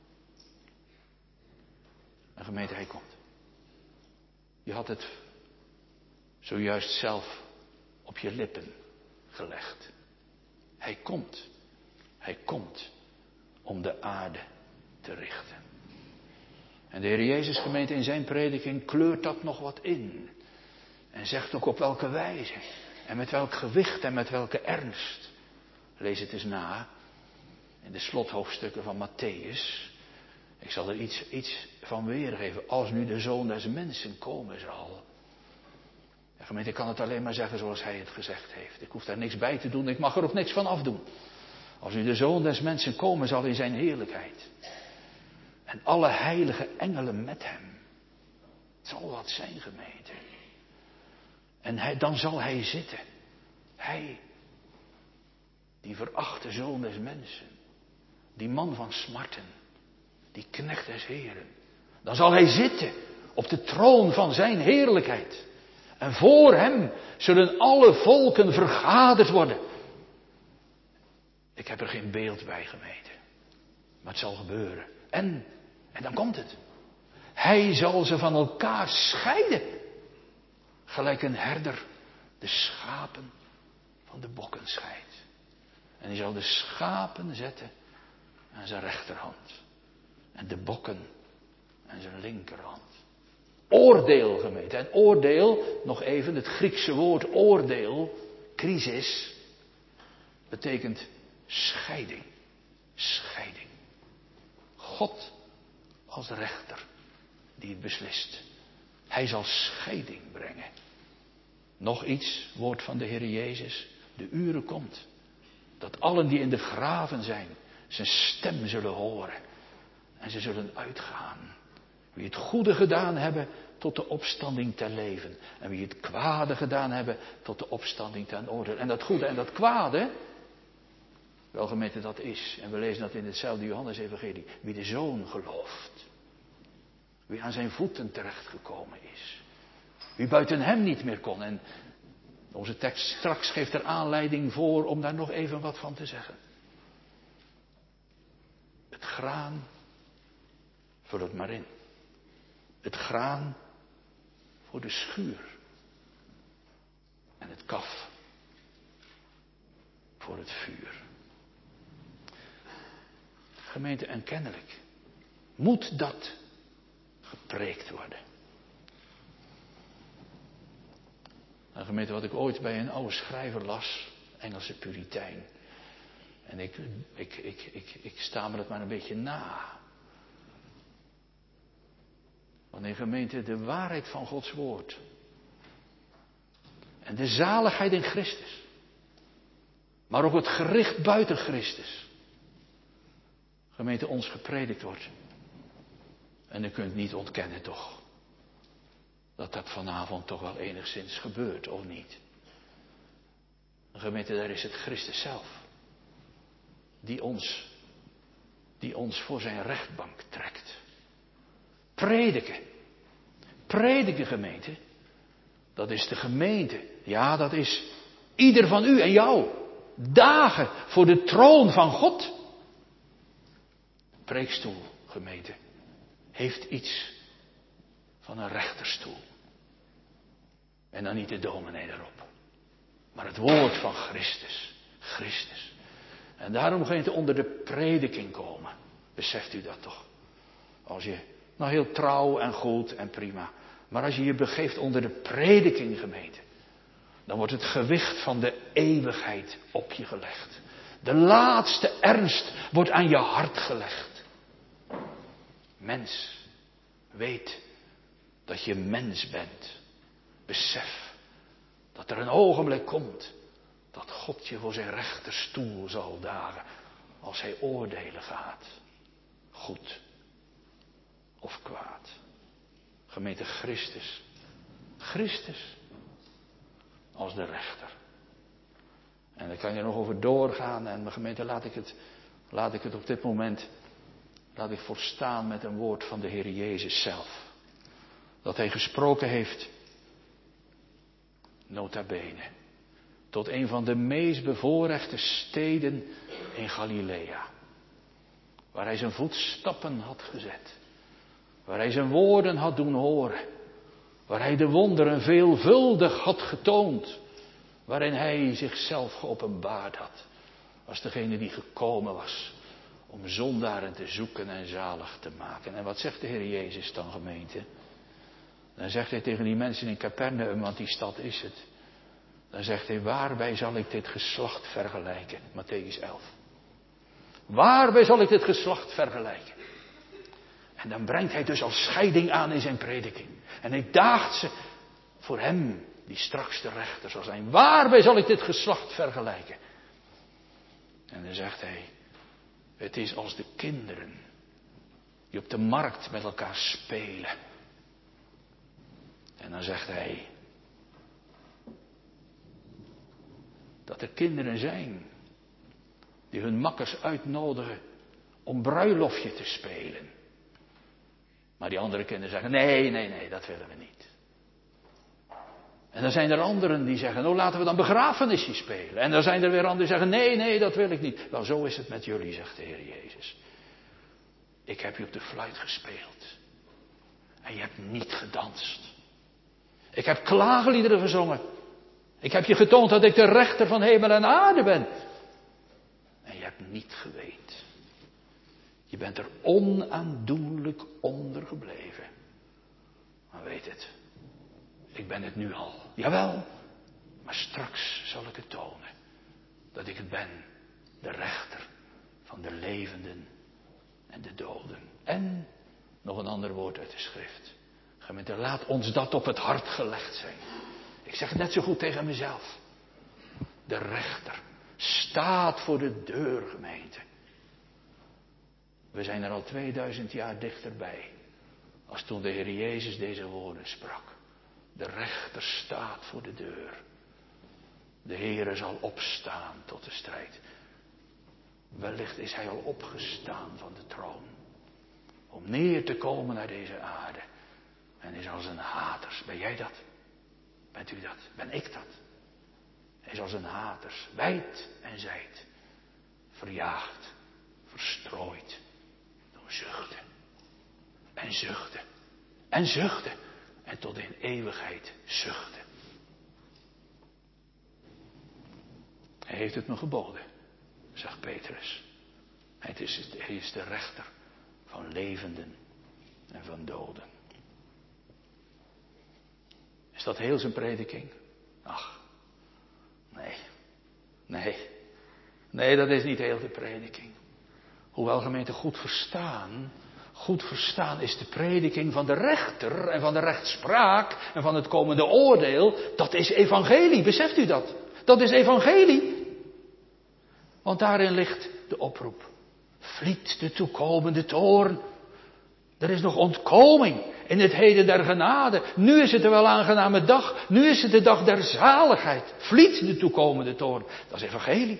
En gemeente, hij komt. Je had het zojuist zelf op je lippen gelegd. Hij komt. Hij komt om de aarde te richten. En de Heer Jezus, gemeente, in zijn prediking kleurt dat nog wat in. En zegt ook op welke wijze. En met welk gewicht en met welke ernst. Lees het eens na. In de slothoofdstukken van Mattheüs. Ik zal er iets, iets van weergeven. Als nu de Zoon des Mensen komen zal. Ja, gemeente, ik kan het alleen maar zeggen zoals hij het gezegd heeft. Ik hoef daar niks bij te doen. Ik mag er ook niks van afdoen. Als nu de Zoon des Mensen komen zal in zijn heerlijkheid. En alle heilige engelen met hem. Het zal wat zijn, gemeente. En hij, dan zal hij zitten. Hij, die verachte Zoon des Mensen. Die man van smarten. Die knecht des Heren. Dan zal hij zitten op de troon van zijn heerlijkheid. En voor hem zullen alle volken vergaderd worden. Ik heb er geen beeld bij, gemeente. Maar het zal gebeuren. En, en dan komt het. Hij zal ze van elkaar scheiden. Gelijk een herder de schapen van de bokken scheidt. En hij zal de schapen zetten aan zijn rechterhand. En de bokken aan zijn linkerhand. Oordeel, gemeente. En oordeel, nog even, het Griekse woord oordeel, crisis, betekent scheiding. Scheiding. God als rechter die het beslist. Hij zal scheiding brengen. Nog iets, woord van de Heer Jezus. De uren komt dat allen die in de graven zijn zijn stem zullen horen. En ze zullen uitgaan. Wie het goede gedaan hebben tot de opstanding ter leven. En wie het kwade gedaan hebben tot de opstanding ten oordeel. En dat goede en dat kwade, wel gemeente, dat is. En we lezen dat in hetzelfde Johannes-evangelie. Wie de Zoon gelooft. Wie aan zijn voeten terechtgekomen is. Wie buiten hem niet meer kon. En onze tekst straks geeft er aanleiding voor om daar nog even wat van te zeggen. Het graan, vul het maar in. Het graan voor de schuur. En het kaf voor het vuur. Gemeente, en kennelijk moet dat gepreekt worden. Een gemeente wat ik ooit bij een oude schrijver las, Engelse Puritein. En ik, ik, ik, ik, ik sta me dat maar een beetje na. Wanneer gemeente de waarheid van Gods woord en de zaligheid in Christus, maar ook het gericht buiten Christus, gemeente ons gepredikt wordt. En u kunt niet ontkennen toch, dat dat vanavond toch wel enigszins gebeurt, of niet? Gemeente, daar is het Christus zelf, die ons, die ons voor zijn rechtbank trekt. Prediken. Prediken, gemeente. Dat is de gemeente. Ja, dat is ieder van u en jou. Dagen voor de troon van God. Preekstoel, gemeente, heeft iets van een rechterstoel. En dan niet de dominee erop. Maar het woord van Christus. Christus. En daarom gemeente onder de prediking komen. Beseft u dat toch? Als je, nou heel trouw en goed en prima. Maar als je je begeeft onder de prediking, gemeente. Dan wordt het gewicht van de eeuwigheid op je gelegd. De laatste ernst wordt aan je hart gelegd. Mens, weet dat je mens bent. Besef dat er een ogenblik komt dat God je voor zijn rechterstoel zal dagen als hij oordelen gaat. Goed of kwaad. Gemeente, Christus. Christus als de rechter. En daar kan je nog over doorgaan. En gemeente, laat ik het, laat ik het op dit moment, laat ik volstaan met een woord van de Heer Jezus zelf. Dat hij gesproken heeft, nota bene, tot een van de meest bevoorrechte steden in Galilea. Waar hij zijn voetstappen had gezet. Waar hij zijn woorden had doen horen. Waar hij de wonderen veelvuldig had getoond. Waarin hij zichzelf geopenbaard had. Als degene die gekomen was om zondaren te zoeken en zalig te maken. En wat zegt de Heer Jezus dan, gemeente? Dan zegt hij tegen die mensen in Capernaum, want die stad is het. Dan zegt hij, waarbij zal ik dit geslacht vergelijken? Mattheüs elf. Waarbij zal ik dit geslacht vergelijken? En dan brengt hij dus als scheiding aan in zijn prediking. En hij daagt ze voor hem, die straks de rechter zal zijn. Waarbij zal ik dit geslacht vergelijken? En dan zegt hij, het is als de kinderen die op de markt met elkaar spelen. En dan zegt hij, dat er kinderen zijn die hun makkers uitnodigen om bruiloftje te spelen. Maar die andere kinderen zeggen, nee, nee, nee, dat willen we niet. En dan zijn er anderen die zeggen, nou laten we dan begrafenisje spelen. En dan zijn er weer anderen die zeggen, nee, nee, dat wil ik niet. Wel, zo is het met jullie, zegt de Heer Jezus. Ik heb je op de fluit gespeeld. En je hebt niet gedanst. Ik heb klaagliederen gezongen. Ik heb je getoond dat ik de rechter van hemel en aarde ben. En je hebt niet geweend. Je bent er onaandoenlijk onder gebleven. Maar weet het, ik ben het nu al. Jawel, maar straks zal ik het tonen. Dat ik het ben, de rechter van de levenden en de doden. En, nog een ander woord uit de schrift. Gemeente, laat ons dat op het hart gelegd zijn. Ik zeg het net zo goed tegen mezelf. De rechter staat voor de deur, gemeente. We zijn er al tweeduizend jaar dichterbij. Als toen de Heer Jezus deze woorden sprak. De rechter staat voor de deur. De Heere zal opstaan tot de strijd. Wellicht is hij al opgestaan van de troon. Om neer te komen naar deze aarde. En is als een haters. Ben jij dat? Bent u dat? Ben ik dat? Hij is als een haters. Wijd en zijd. Verjaagd. Verstrooid. Door zuchten. En zuchten. En zuchten. En tot in eeuwigheid zuchten. Hij heeft het me geboden, zegt Petrus. Hij is, hij is de rechter van levenden en van doden. Is dat heel zijn prediking? Ach, nee, nee, nee, dat is niet heel de prediking. Hoewel gemeente goed verstaan, goed verstaan is de prediking van de rechter en van de rechtspraak en van het komende oordeel, dat is evangelie, beseft u dat? Dat is evangelie. Want daarin ligt de oproep. Vliet de toekomende toorn. Er is nog ontkoming in het heden der genade. Nu is het een wel aangename dag. Nu is het de dag der zaligheid. Vliet de toekomende toorn. Dat is evangelie.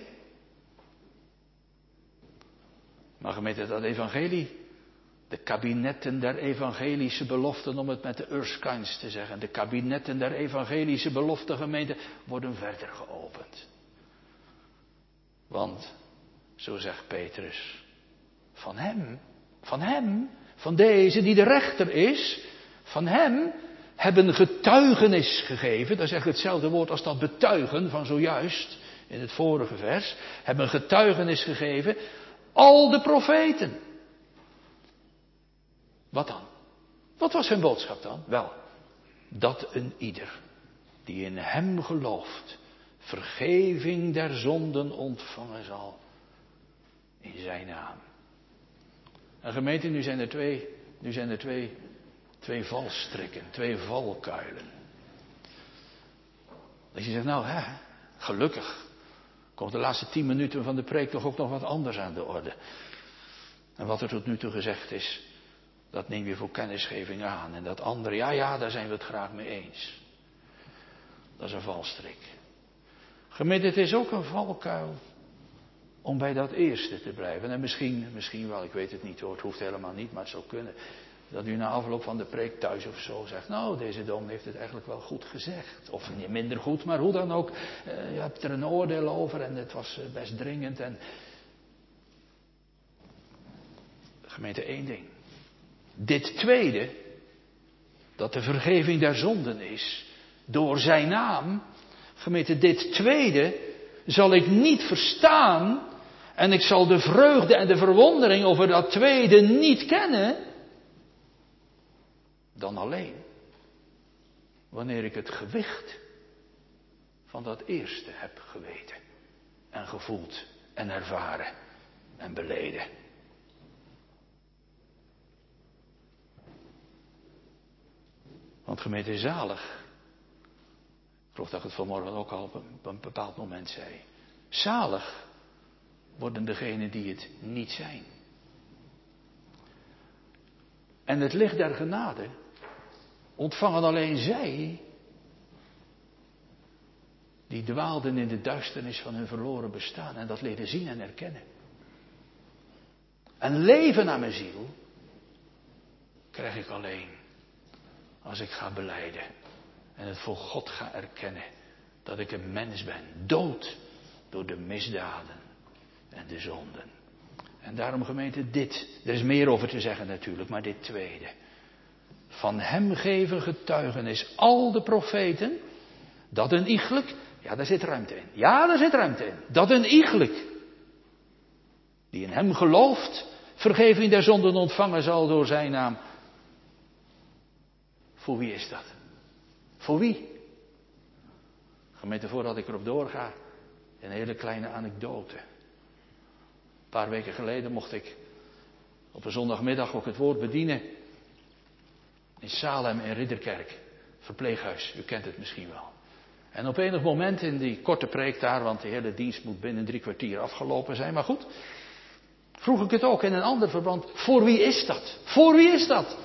Maar gemeente, dat evangelie, de kabinetten der evangelische beloften, om het met de Erskines te zeggen, de kabinetten der evangelische beloften, gemeente, worden verder geopend. Want, zo zegt Petrus, van hem, van hem, van deze die de rechter is, van hem hebben getuigenis gegeven, dat is eigenlijk hetzelfde woord als dat betuigen van zojuist, in het vorige vers, hebben getuigenis gegeven, al de profeten. Wat dan? Wat was hun boodschap dan? Wel, dat een ieder die in hem gelooft, vergeving der zonden ontvangen zal in zijn naam. En gemeente, nu zijn er twee, nu zijn er twee, twee valstrikken, twee valkuilen. Dat je zegt, nou hè, gelukkig komt de laatste tien minuten van de preek toch ook nog wat anders aan de orde. En wat er tot nu toe gezegd is, dat neem je voor kennisgeving aan. En dat andere, ja ja, daar zijn we het graag mee eens. Dat is een valstrik. Gemeente, het is ook een valkuil om bij dat eerste te blijven. En misschien, misschien wel, ik weet het niet hoor, het hoeft helemaal niet, maar het zou kunnen. Dat u na afloop van de preek thuis of zo zegt, nou, deze dom heeft het eigenlijk wel goed gezegd. Of minder goed, maar hoe dan ook. Uh, je hebt er een oordeel over en het was best dringend. En gemeente, één ding. Dit tweede, dat de vergeving der zonden is, door zijn naam. Gemeente, dit tweede zal ik niet verstaan en ik zal de vreugde en de verwondering over dat tweede niet kennen, dan alleen wanneer ik het gewicht van dat eerste heb geweten en gevoeld en ervaren en beleden. Want gemeente, zalig. Ik geloof dat ik het vanmorgen ook al op een, op een bepaald moment zei. Zalig worden degenen die het niet zijn. En het licht der genade ontvangen alleen zij die dwaalden in de duisternis van hun verloren bestaan en dat leren zien en erkennen. En leven aan mijn ziel krijg ik alleen als ik ga belijden en het voor God ga erkennen dat ik een mens ben, dood door de misdaden en de zonden. En daarom gemeente dit, er is meer over te zeggen natuurlijk, maar dit tweede. Van hem geven getuigenis al de profeten, dat een iegelijk, ja daar zit ruimte in, ja daar zit ruimte in, dat een iegelijk, die in hem gelooft, vergeving der zonden ontvangen zal door zijn naam. Voor wie is dat? Voor wie? Gemeente, voordat ik erop doorga, een hele kleine anekdote. Een paar weken geleden mocht ik op een zondagmiddag ook het woord bedienen in Salem in Ridderkerk, verpleeghuis, u kent het misschien wel. En op enig moment in die korte preek daar, want de hele dienst moet binnen drie kwartier afgelopen zijn, maar goed, vroeg ik het ook in een ander verband. Voor wie is dat? Voor wie is dat?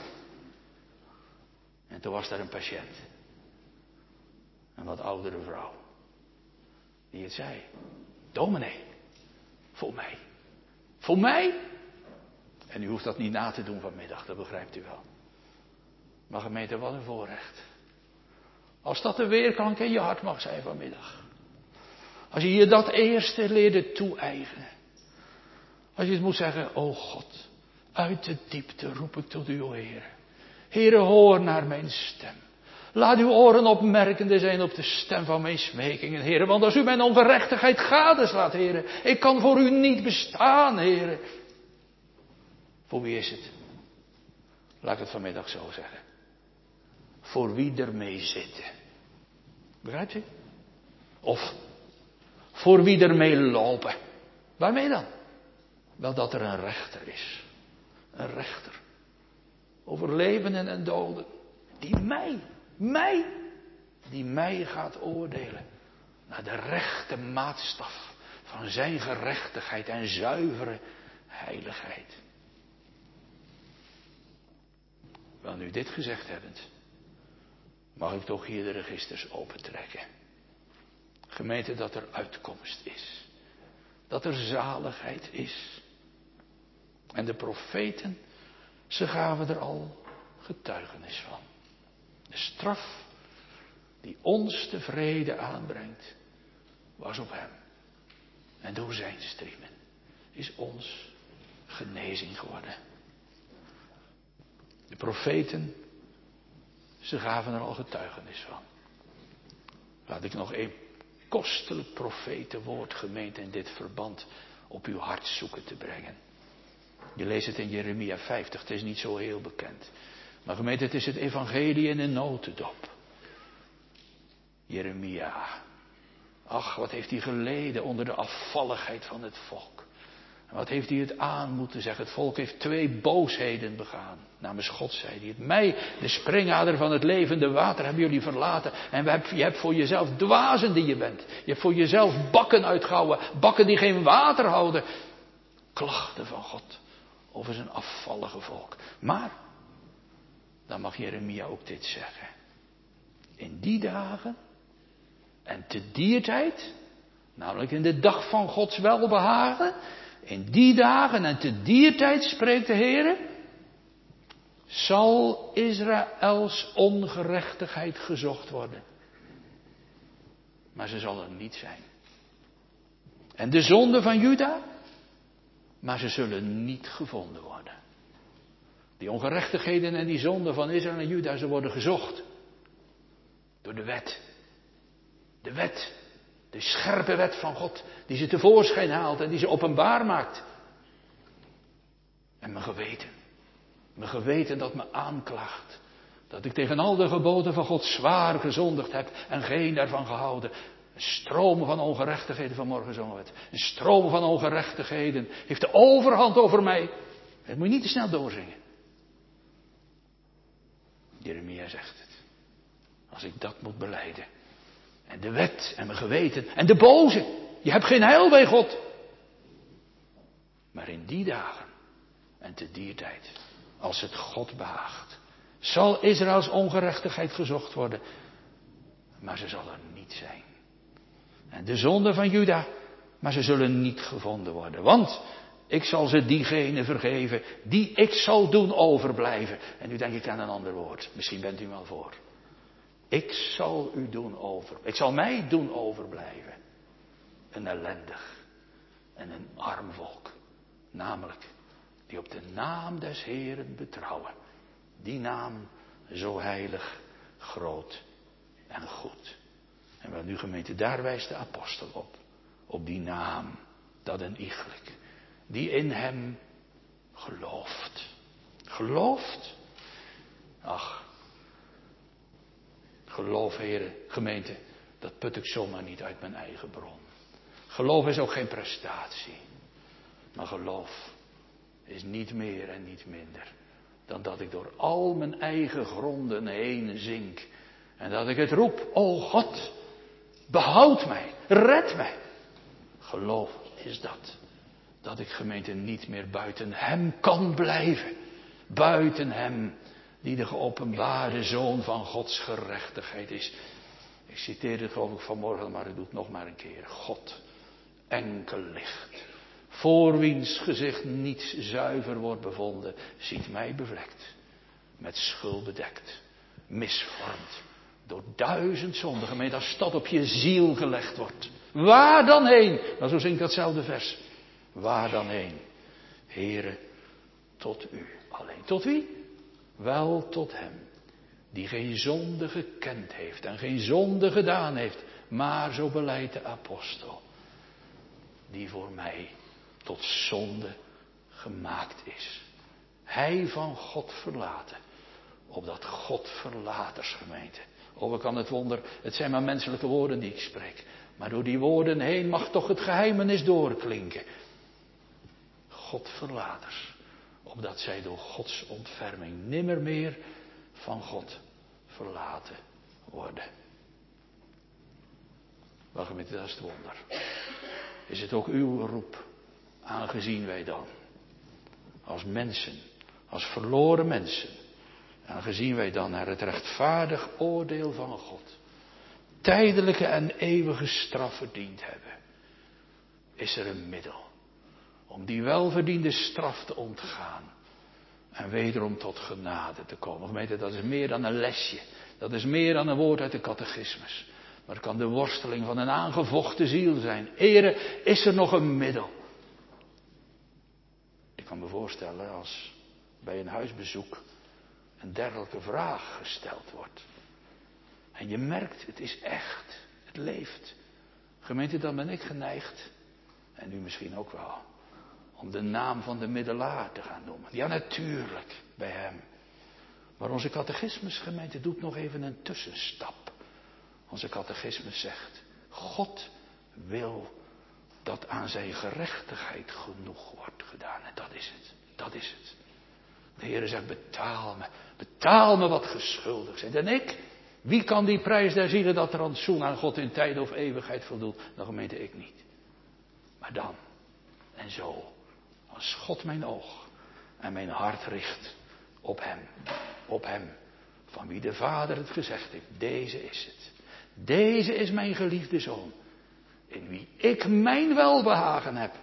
En toen was er een patiënt. Een wat oudere vrouw. Die het zei. Dominee. Voor mij. Voor mij? En u hoeft dat niet na te doen vanmiddag, dat begrijpt u wel. Maar gemeente, wat een voorrecht. Als dat de weerklank in je hart mag zijn vanmiddag. Als je je dat eerste leerde toe-eigenen. Als je het moet zeggen, o God, uit de diepte roep ik tot u, o Heer. Heere, hoor naar mijn stem. Laat uw oren opmerkende zijn op de stem van mijn smekingen, Heere. Want als u mijn ongerechtigheid gadeslaat, Heere, ik kan voor u niet bestaan, Heere. Voor wie is het? Laat ik het vanmiddag zo zeggen. Voor wie ermee zitten. Begrijpt u? Of voor wie ermee lopen. Waarmee dan? Wel dat er een rechter is. Een rechter. Over levenden en doden. Die mij, mij, die mij gaat oordelen. Naar de rechte maatstaf van zijn gerechtigheid en zuivere heiligheid. Wel, nu dit gezegd hebbend, mag ik toch hier de registers opentrekken. Gemeente, dat er uitkomst is. Dat er zaligheid is. En de profeten, ze gaven er al getuigenis van. De straf die ons de vrede aanbrengt, was op hem. En door zijn striemen is ons genezing geworden. De profeten, ze gaven er al getuigenis van. Laat ik nog een kostelijk profetenwoord, gemeente, in dit verband op uw hart zoeken te brengen. Je leest het in Jeremia vijftig, het is niet zo heel bekend. Maar gemeente, het is het evangelie in een notendop. Jeremia. Ach, wat heeft hij geleden onder de afvalligheid van het volk. En wat heeft hij het aan moeten zeggen. Het volk heeft twee boosheden begaan. Namens God zei hij het. Mij, de springader van het levende water, hebben jullie verlaten. En je hebt voor jezelf dwazen die je bent. Je hebt voor jezelf bakken uitgehouwen. Bakken die geen water houden. Klachten van God over zijn afvallige volk. Maar, dan mag Jeremia ook dit zeggen. In die dagen en te dier tijd, namelijk in de dag van Gods welbehagen, in die dagen en te dier tijd, spreekt de Heer, zal Israëls ongerechtigheid gezocht worden. Maar ze zal er niet zijn. En de zonde van Juda, maar ze zullen niet gevonden worden. Die ongerechtigheden en die zonden van Israël en Juda, ze worden gezocht. Door de wet. De wet. De scherpe wet van God. Die ze tevoorschijn haalt en die ze openbaar maakt. En mijn geweten. Mijn geweten dat me aanklaagt. Dat ik tegen al de geboden van God zwaar gezondigd heb en geen daarvan gehouden. Een stroom van ongerechtigheden, vanmorgen zongen we het. Een stroom van ongerechtigheden heeft de overhand over mij. Dat moet je niet te snel doorzingen. Jeremia zegt het. Als ik dat moet belijden. En de wet en mijn geweten en de boze. Je hebt geen heil bij God. Maar in die dagen en te dier tijd, als het God behaagt, zal Israëls ongerechtigheid gezocht worden. Maar ze zal er niet zijn. En de zonde van Juda, maar ze zullen niet gevonden worden. Want ik zal ze diegene vergeven die ik zal doen overblijven. En nu denk ik aan een ander woord. Misschien bent u wel voor. Ik zal u doen over. Ik zal mij doen overblijven. Een ellendig en een arm volk. Namelijk die op de naam des Heeren betrouwen. Die naam zo heilig, groot en goed. En wel nu gemeente, daar wijst de apostel op. Op die naam, dat een iegelijk. Die in hem gelooft. Gelooft? Ach. Geloof, heren, gemeente, dat put ik zomaar niet uit mijn eigen bron. Geloof is ook geen prestatie. Maar geloof is niet meer en niet minder dan dat ik door al mijn eigen gronden heen zink. En dat ik het roep, o God, behoud mij, red mij. Geloof is dat. dat ik, gemeente, niet meer buiten hem kan blijven. Buiten hem, die de geopenbaarde Zoon van Gods gerechtigheid is. Ik citeer het geloof ik vanmorgen, maar ik doe het nog maar een keer. God, enkel licht, voor wiens gezicht niets zuiver wordt bevonden, ziet mij bevlekt, met schuld bedekt, misvormd, door duizend zonden. Gemeente, als dat op je ziel gelegd wordt, waar dan heen? Nou, zo zingt datzelfde vers. Waar dan heen? Heere, tot u alleen. Tot wie? Wel tot hem, die geen zonde gekend heeft en geen zonde gedaan heeft, maar, zo beleidt de apostel, die voor mij tot zonde gemaakt is. Hij van God verlaten, opdat God verlaters, gemeente. Oh, ik kan het wonder, het zijn maar menselijke woorden die ik spreek, maar door die woorden heen mag toch het geheimenis doorklinken. God verlaters, opdat zij door Gods ontferming nimmer meer van God verlaten worden. Wel, gemeente, dat is het wonder. Is het ook uw roep, aangezien wij dan, als mensen, als verloren mensen, aangezien wij dan naar het rechtvaardig oordeel van God, tijdelijke en eeuwige straf verdiend hebben, is er een middel om die welverdiende straf te ontgaan en wederom tot genade te komen. Gemeente, dat is meer dan een lesje. Dat is meer dan een woord uit de catechismus. Maar het kan de worsteling van een aangevochten ziel zijn. Ere, is er nog een middel? Ik kan me voorstellen als bij een huisbezoek een dergelijke vraag gesteld wordt. En je merkt, het is echt. Het leeft. Gemeente, dan ben ik geneigd, en u misschien ook wel, om de naam van de middelaar te gaan noemen. Ja, natuurlijk, bij hem. Maar onze catechismus, gemeente, doet nog even een tussenstap. Onze catechismus zegt, God wil dat aan zijn gerechtigheid genoeg wordt gedaan. En dat is het. Dat is het. De Heer zegt, betaal me. Betaal me wat geschuldigd zijn. En ik, wie kan die prijs der zielen, dat rantsoen aan God in tijd of eeuwigheid voldoen? Nou, gemeente, ik niet. Maar dan, en zo, als God mijn oog en mijn hart richt op hem. Op hem, van wie de Vader het gezegd heeft. Deze is het. Deze is mijn geliefde Zoon, in wie ik mijn welbehagen heb.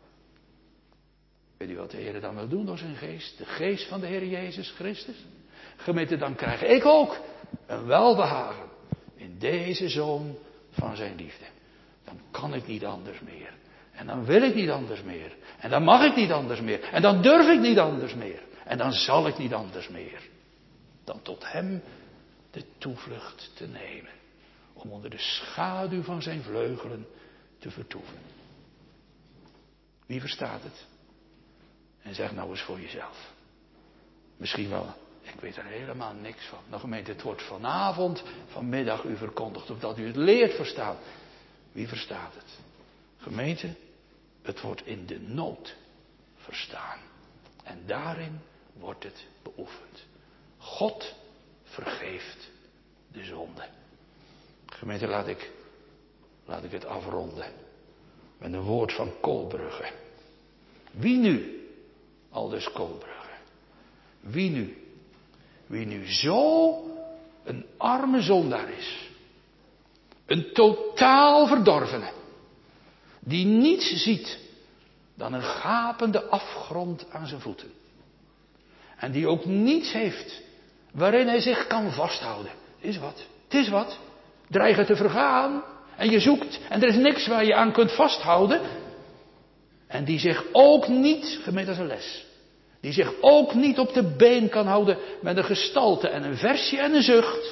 Weet u wat de Heer dan wil doen door zijn geest? De geest van de Heer Jezus Christus. Gemeente, dan krijg ik ook een welbehagen in deze Zoon van zijn liefde. Dan kan ik niet anders meer. En dan wil ik niet anders meer. En dan mag ik niet anders meer. En dan durf ik niet anders meer. En dan zal ik niet anders meer. Dan tot hem de toevlucht te nemen. Om onder de schaduw van zijn vleugelen te vertoeven. Wie verstaat het? En zeg nou eens voor jezelf. Misschien wel, ik weet er helemaal niks van. Nou gemeente, het wordt vanavond, vanmiddag u verkondigd. Opdat u het leert verstaan. Wie verstaat het? Gemeente, het wordt in de nood verstaan. En daarin wordt het beoefend. God vergeeft de zonde. Gemeente, laat ik, laat ik het afronden met een woord van Kolbrugge. Wie nu, aldus Kolbrugge, wie nu, wie nu zo een arme zondaar is, een totaal verdorvene, die niets ziet dan een gapende afgrond aan zijn voeten, en die ook niets heeft waarin hij zich kan vasthouden, is wat, het is wat. Dreigen te vergaan. En je zoekt. En er is niks waar je aan kunt vasthouden. En die zich ook niet, gemeente als een les. Die zich ook niet op de been kan houden met een gestalte en een versje en een zucht.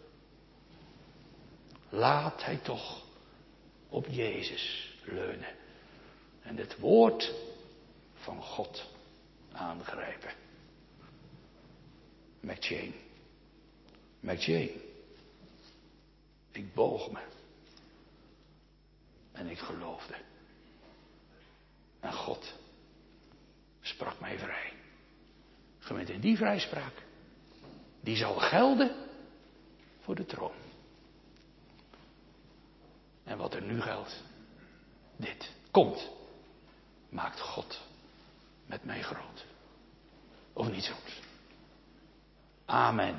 Laat hij toch op Jezus leunen. En het woord van God aangrijpen. McChain. McChain. Ik boog me. En ik geloofde. En God sprak mij vrij. Gemeente, die vrijspraak, die zal gelden voor de troon. En wat er nu geldt, dit. Komt maakt God met mij groot. Of niet soms. Amen.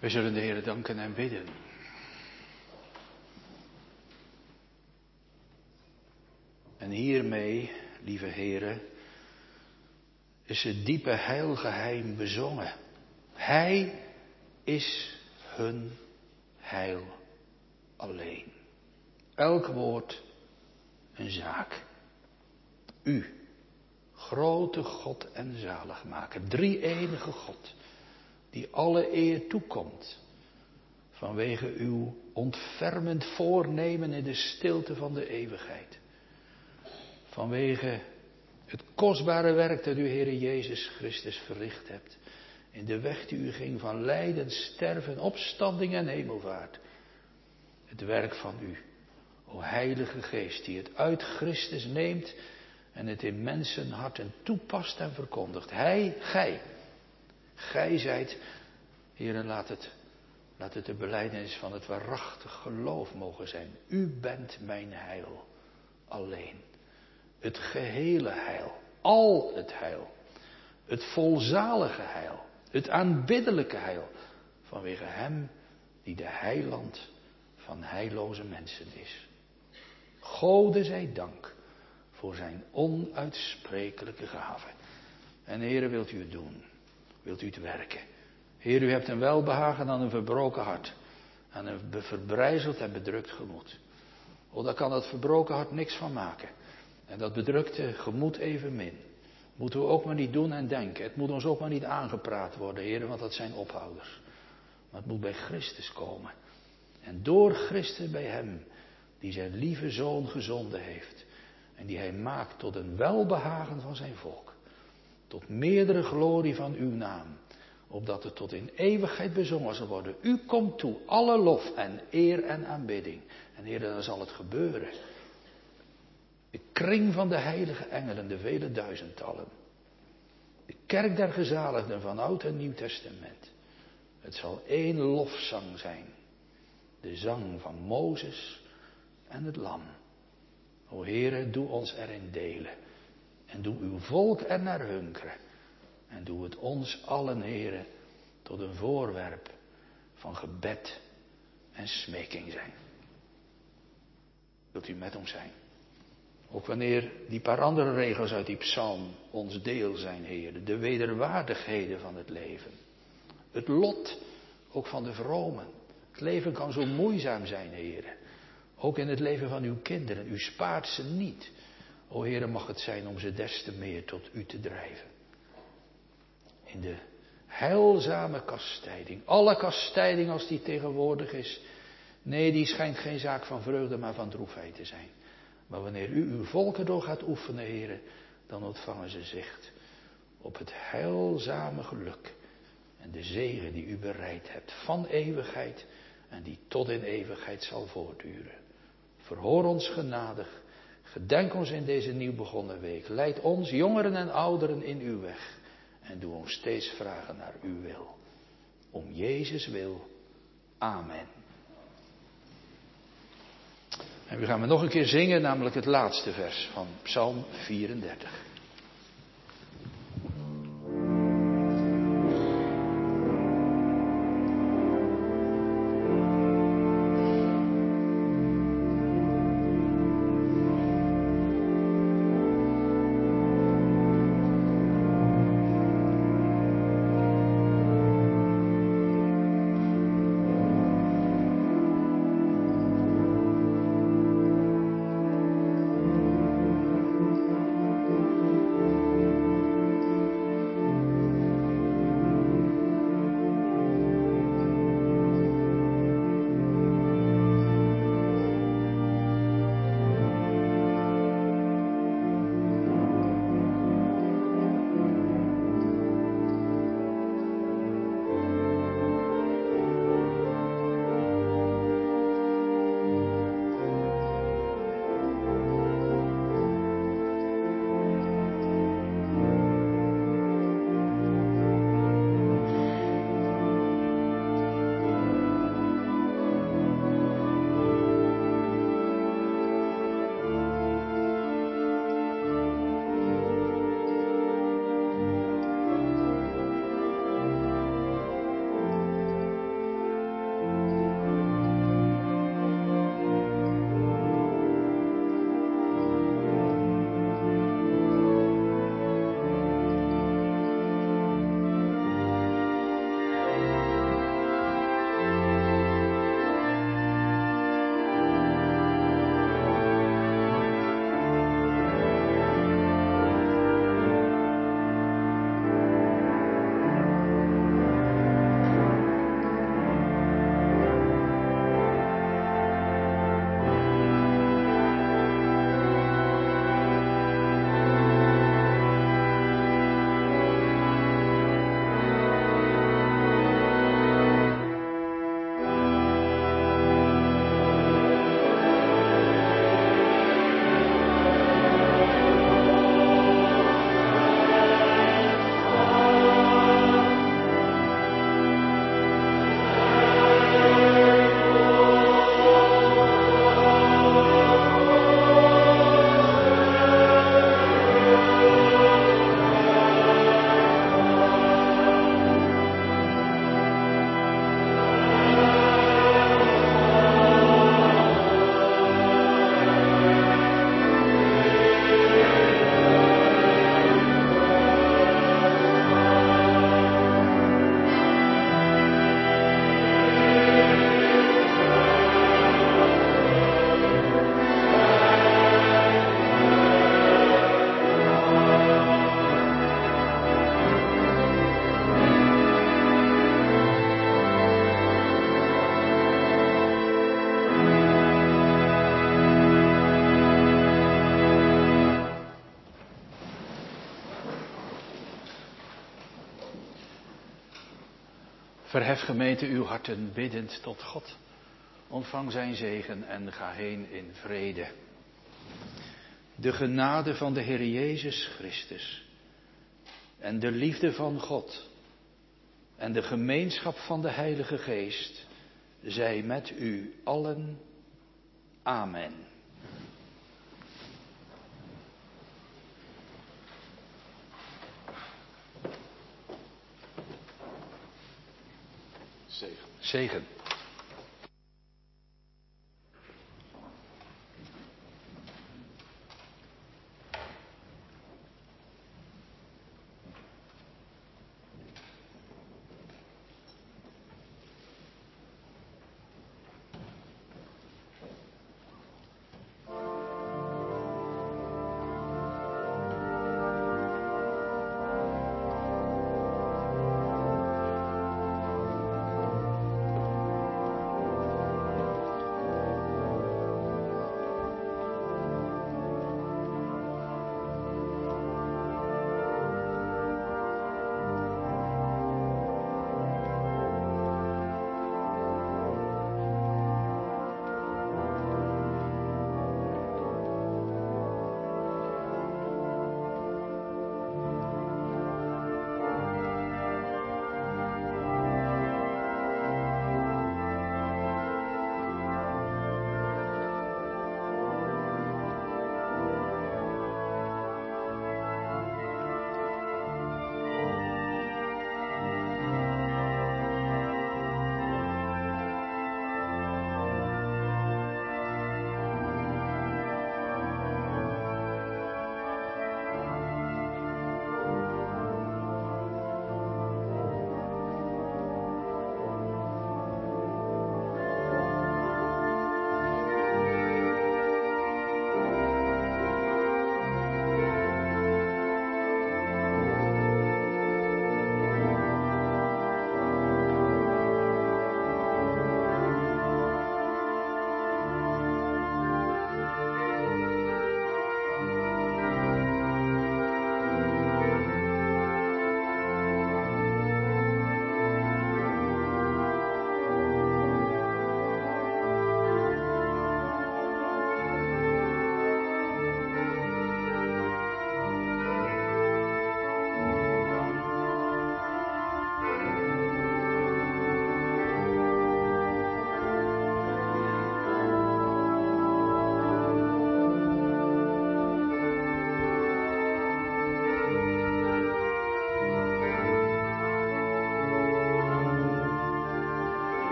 We zullen de Heer danken en bidden. En hiermee, lieve Heere, is het diepe heilgeheim bezongen. Hij is hun heil alleen. Elk woord een zaak. U, grote God en zaligmaker, drie-enige God, die alle eer toekomt, vanwege uw ontfermend voornemen in de stilte van de eeuwigheid. Vanwege het kostbare werk dat u, Heere Jezus Christus, verricht hebt. In de weg die u ging van lijden, sterven, opstanding en hemelvaart. Het werk van u, o Heilige Geest, die het uit Christus neemt en het in mensenharten toepast en verkondigt. Hij, gij, gij zijt, Heere, laat het, laat het de belijdenis van het waarachtig geloof mogen zijn. U bent mijn heil alleen. Het gehele heil, al het heil, het volzalige heil, het aanbiddelijke heil, vanwege hem die de heiland van heilloze mensen is. Gode zij dank voor zijn onuitsprekelijke gave. En Heere, wilt u het doen? Wilt u het werken? Heer, u hebt een welbehagen aan een verbroken hart, aan een verbrijzeld en bedrukt gemoed. O, daar kan dat verbroken hart niks van maken. En dat bedrukte gemoed evenmin. Moeten we ook maar niet doen en denken. Het moet ons ook maar niet aangepraat worden, Heer, want dat zijn ophouders. Maar het moet bij Christus komen. En door Christus bij hem, die zijn lieve Zoon gezonden heeft. En die hij maakt tot een welbehagen van zijn volk. Tot meerdere glorie van uw naam. Opdat het tot in eeuwigheid bezongen zal worden. U komt toe, alle lof en eer en aanbidding. En Heer, dan zal het gebeuren. De kring van de heilige engelen, de vele duizendtallen. De kerk der gezaligden van Oud en Nieuw Testament. Het zal één lofzang zijn. De zang van Mozes en het lam. O Heere, doe ons erin delen. En doe uw volk er naar hunkeren. En doe het ons allen, Heere, tot een voorwerp van gebed en smeking zijn. Wilt u met ons zijn? Ook wanneer die paar andere regels uit die psalm ons deel zijn, Heer. De wederwaardigheden van het leven. Het lot ook van de vromen. Het leven kan zo moeizaam zijn, Heer. Ook in het leven van uw kinderen. U spaart ze niet. O Heer, mag het zijn om ze des te meer tot u te drijven. In de heilzame kastijding. Alle kastijding als die tegenwoordig is. Nee, die schijnt geen zaak van vreugde, maar van droefheid te zijn. Maar wanneer u uw volken door gaat oefenen, heren, dan ontvangen ze zicht op het heilzame geluk en de zegen die u bereid hebt van eeuwigheid en die tot in eeuwigheid zal voortduren. Verhoor ons genadig, gedenk ons in deze nieuw begonnen week, leid ons, jongeren en ouderen, in uw weg en doe ons steeds vragen naar uw wil. Om Jezus wil. Amen. En we gaan we nog een keer zingen, namelijk het laatste vers van Psalm vierendertig. Thank you. Verhef gemeente uw harten biddend tot God. Ontvang zijn zegen en ga heen in vrede. De genade van de Heer Jezus Christus en de liefde van God en de gemeenschap van de Heilige Geest zij met u allen. Amen. Zegen. Zegen.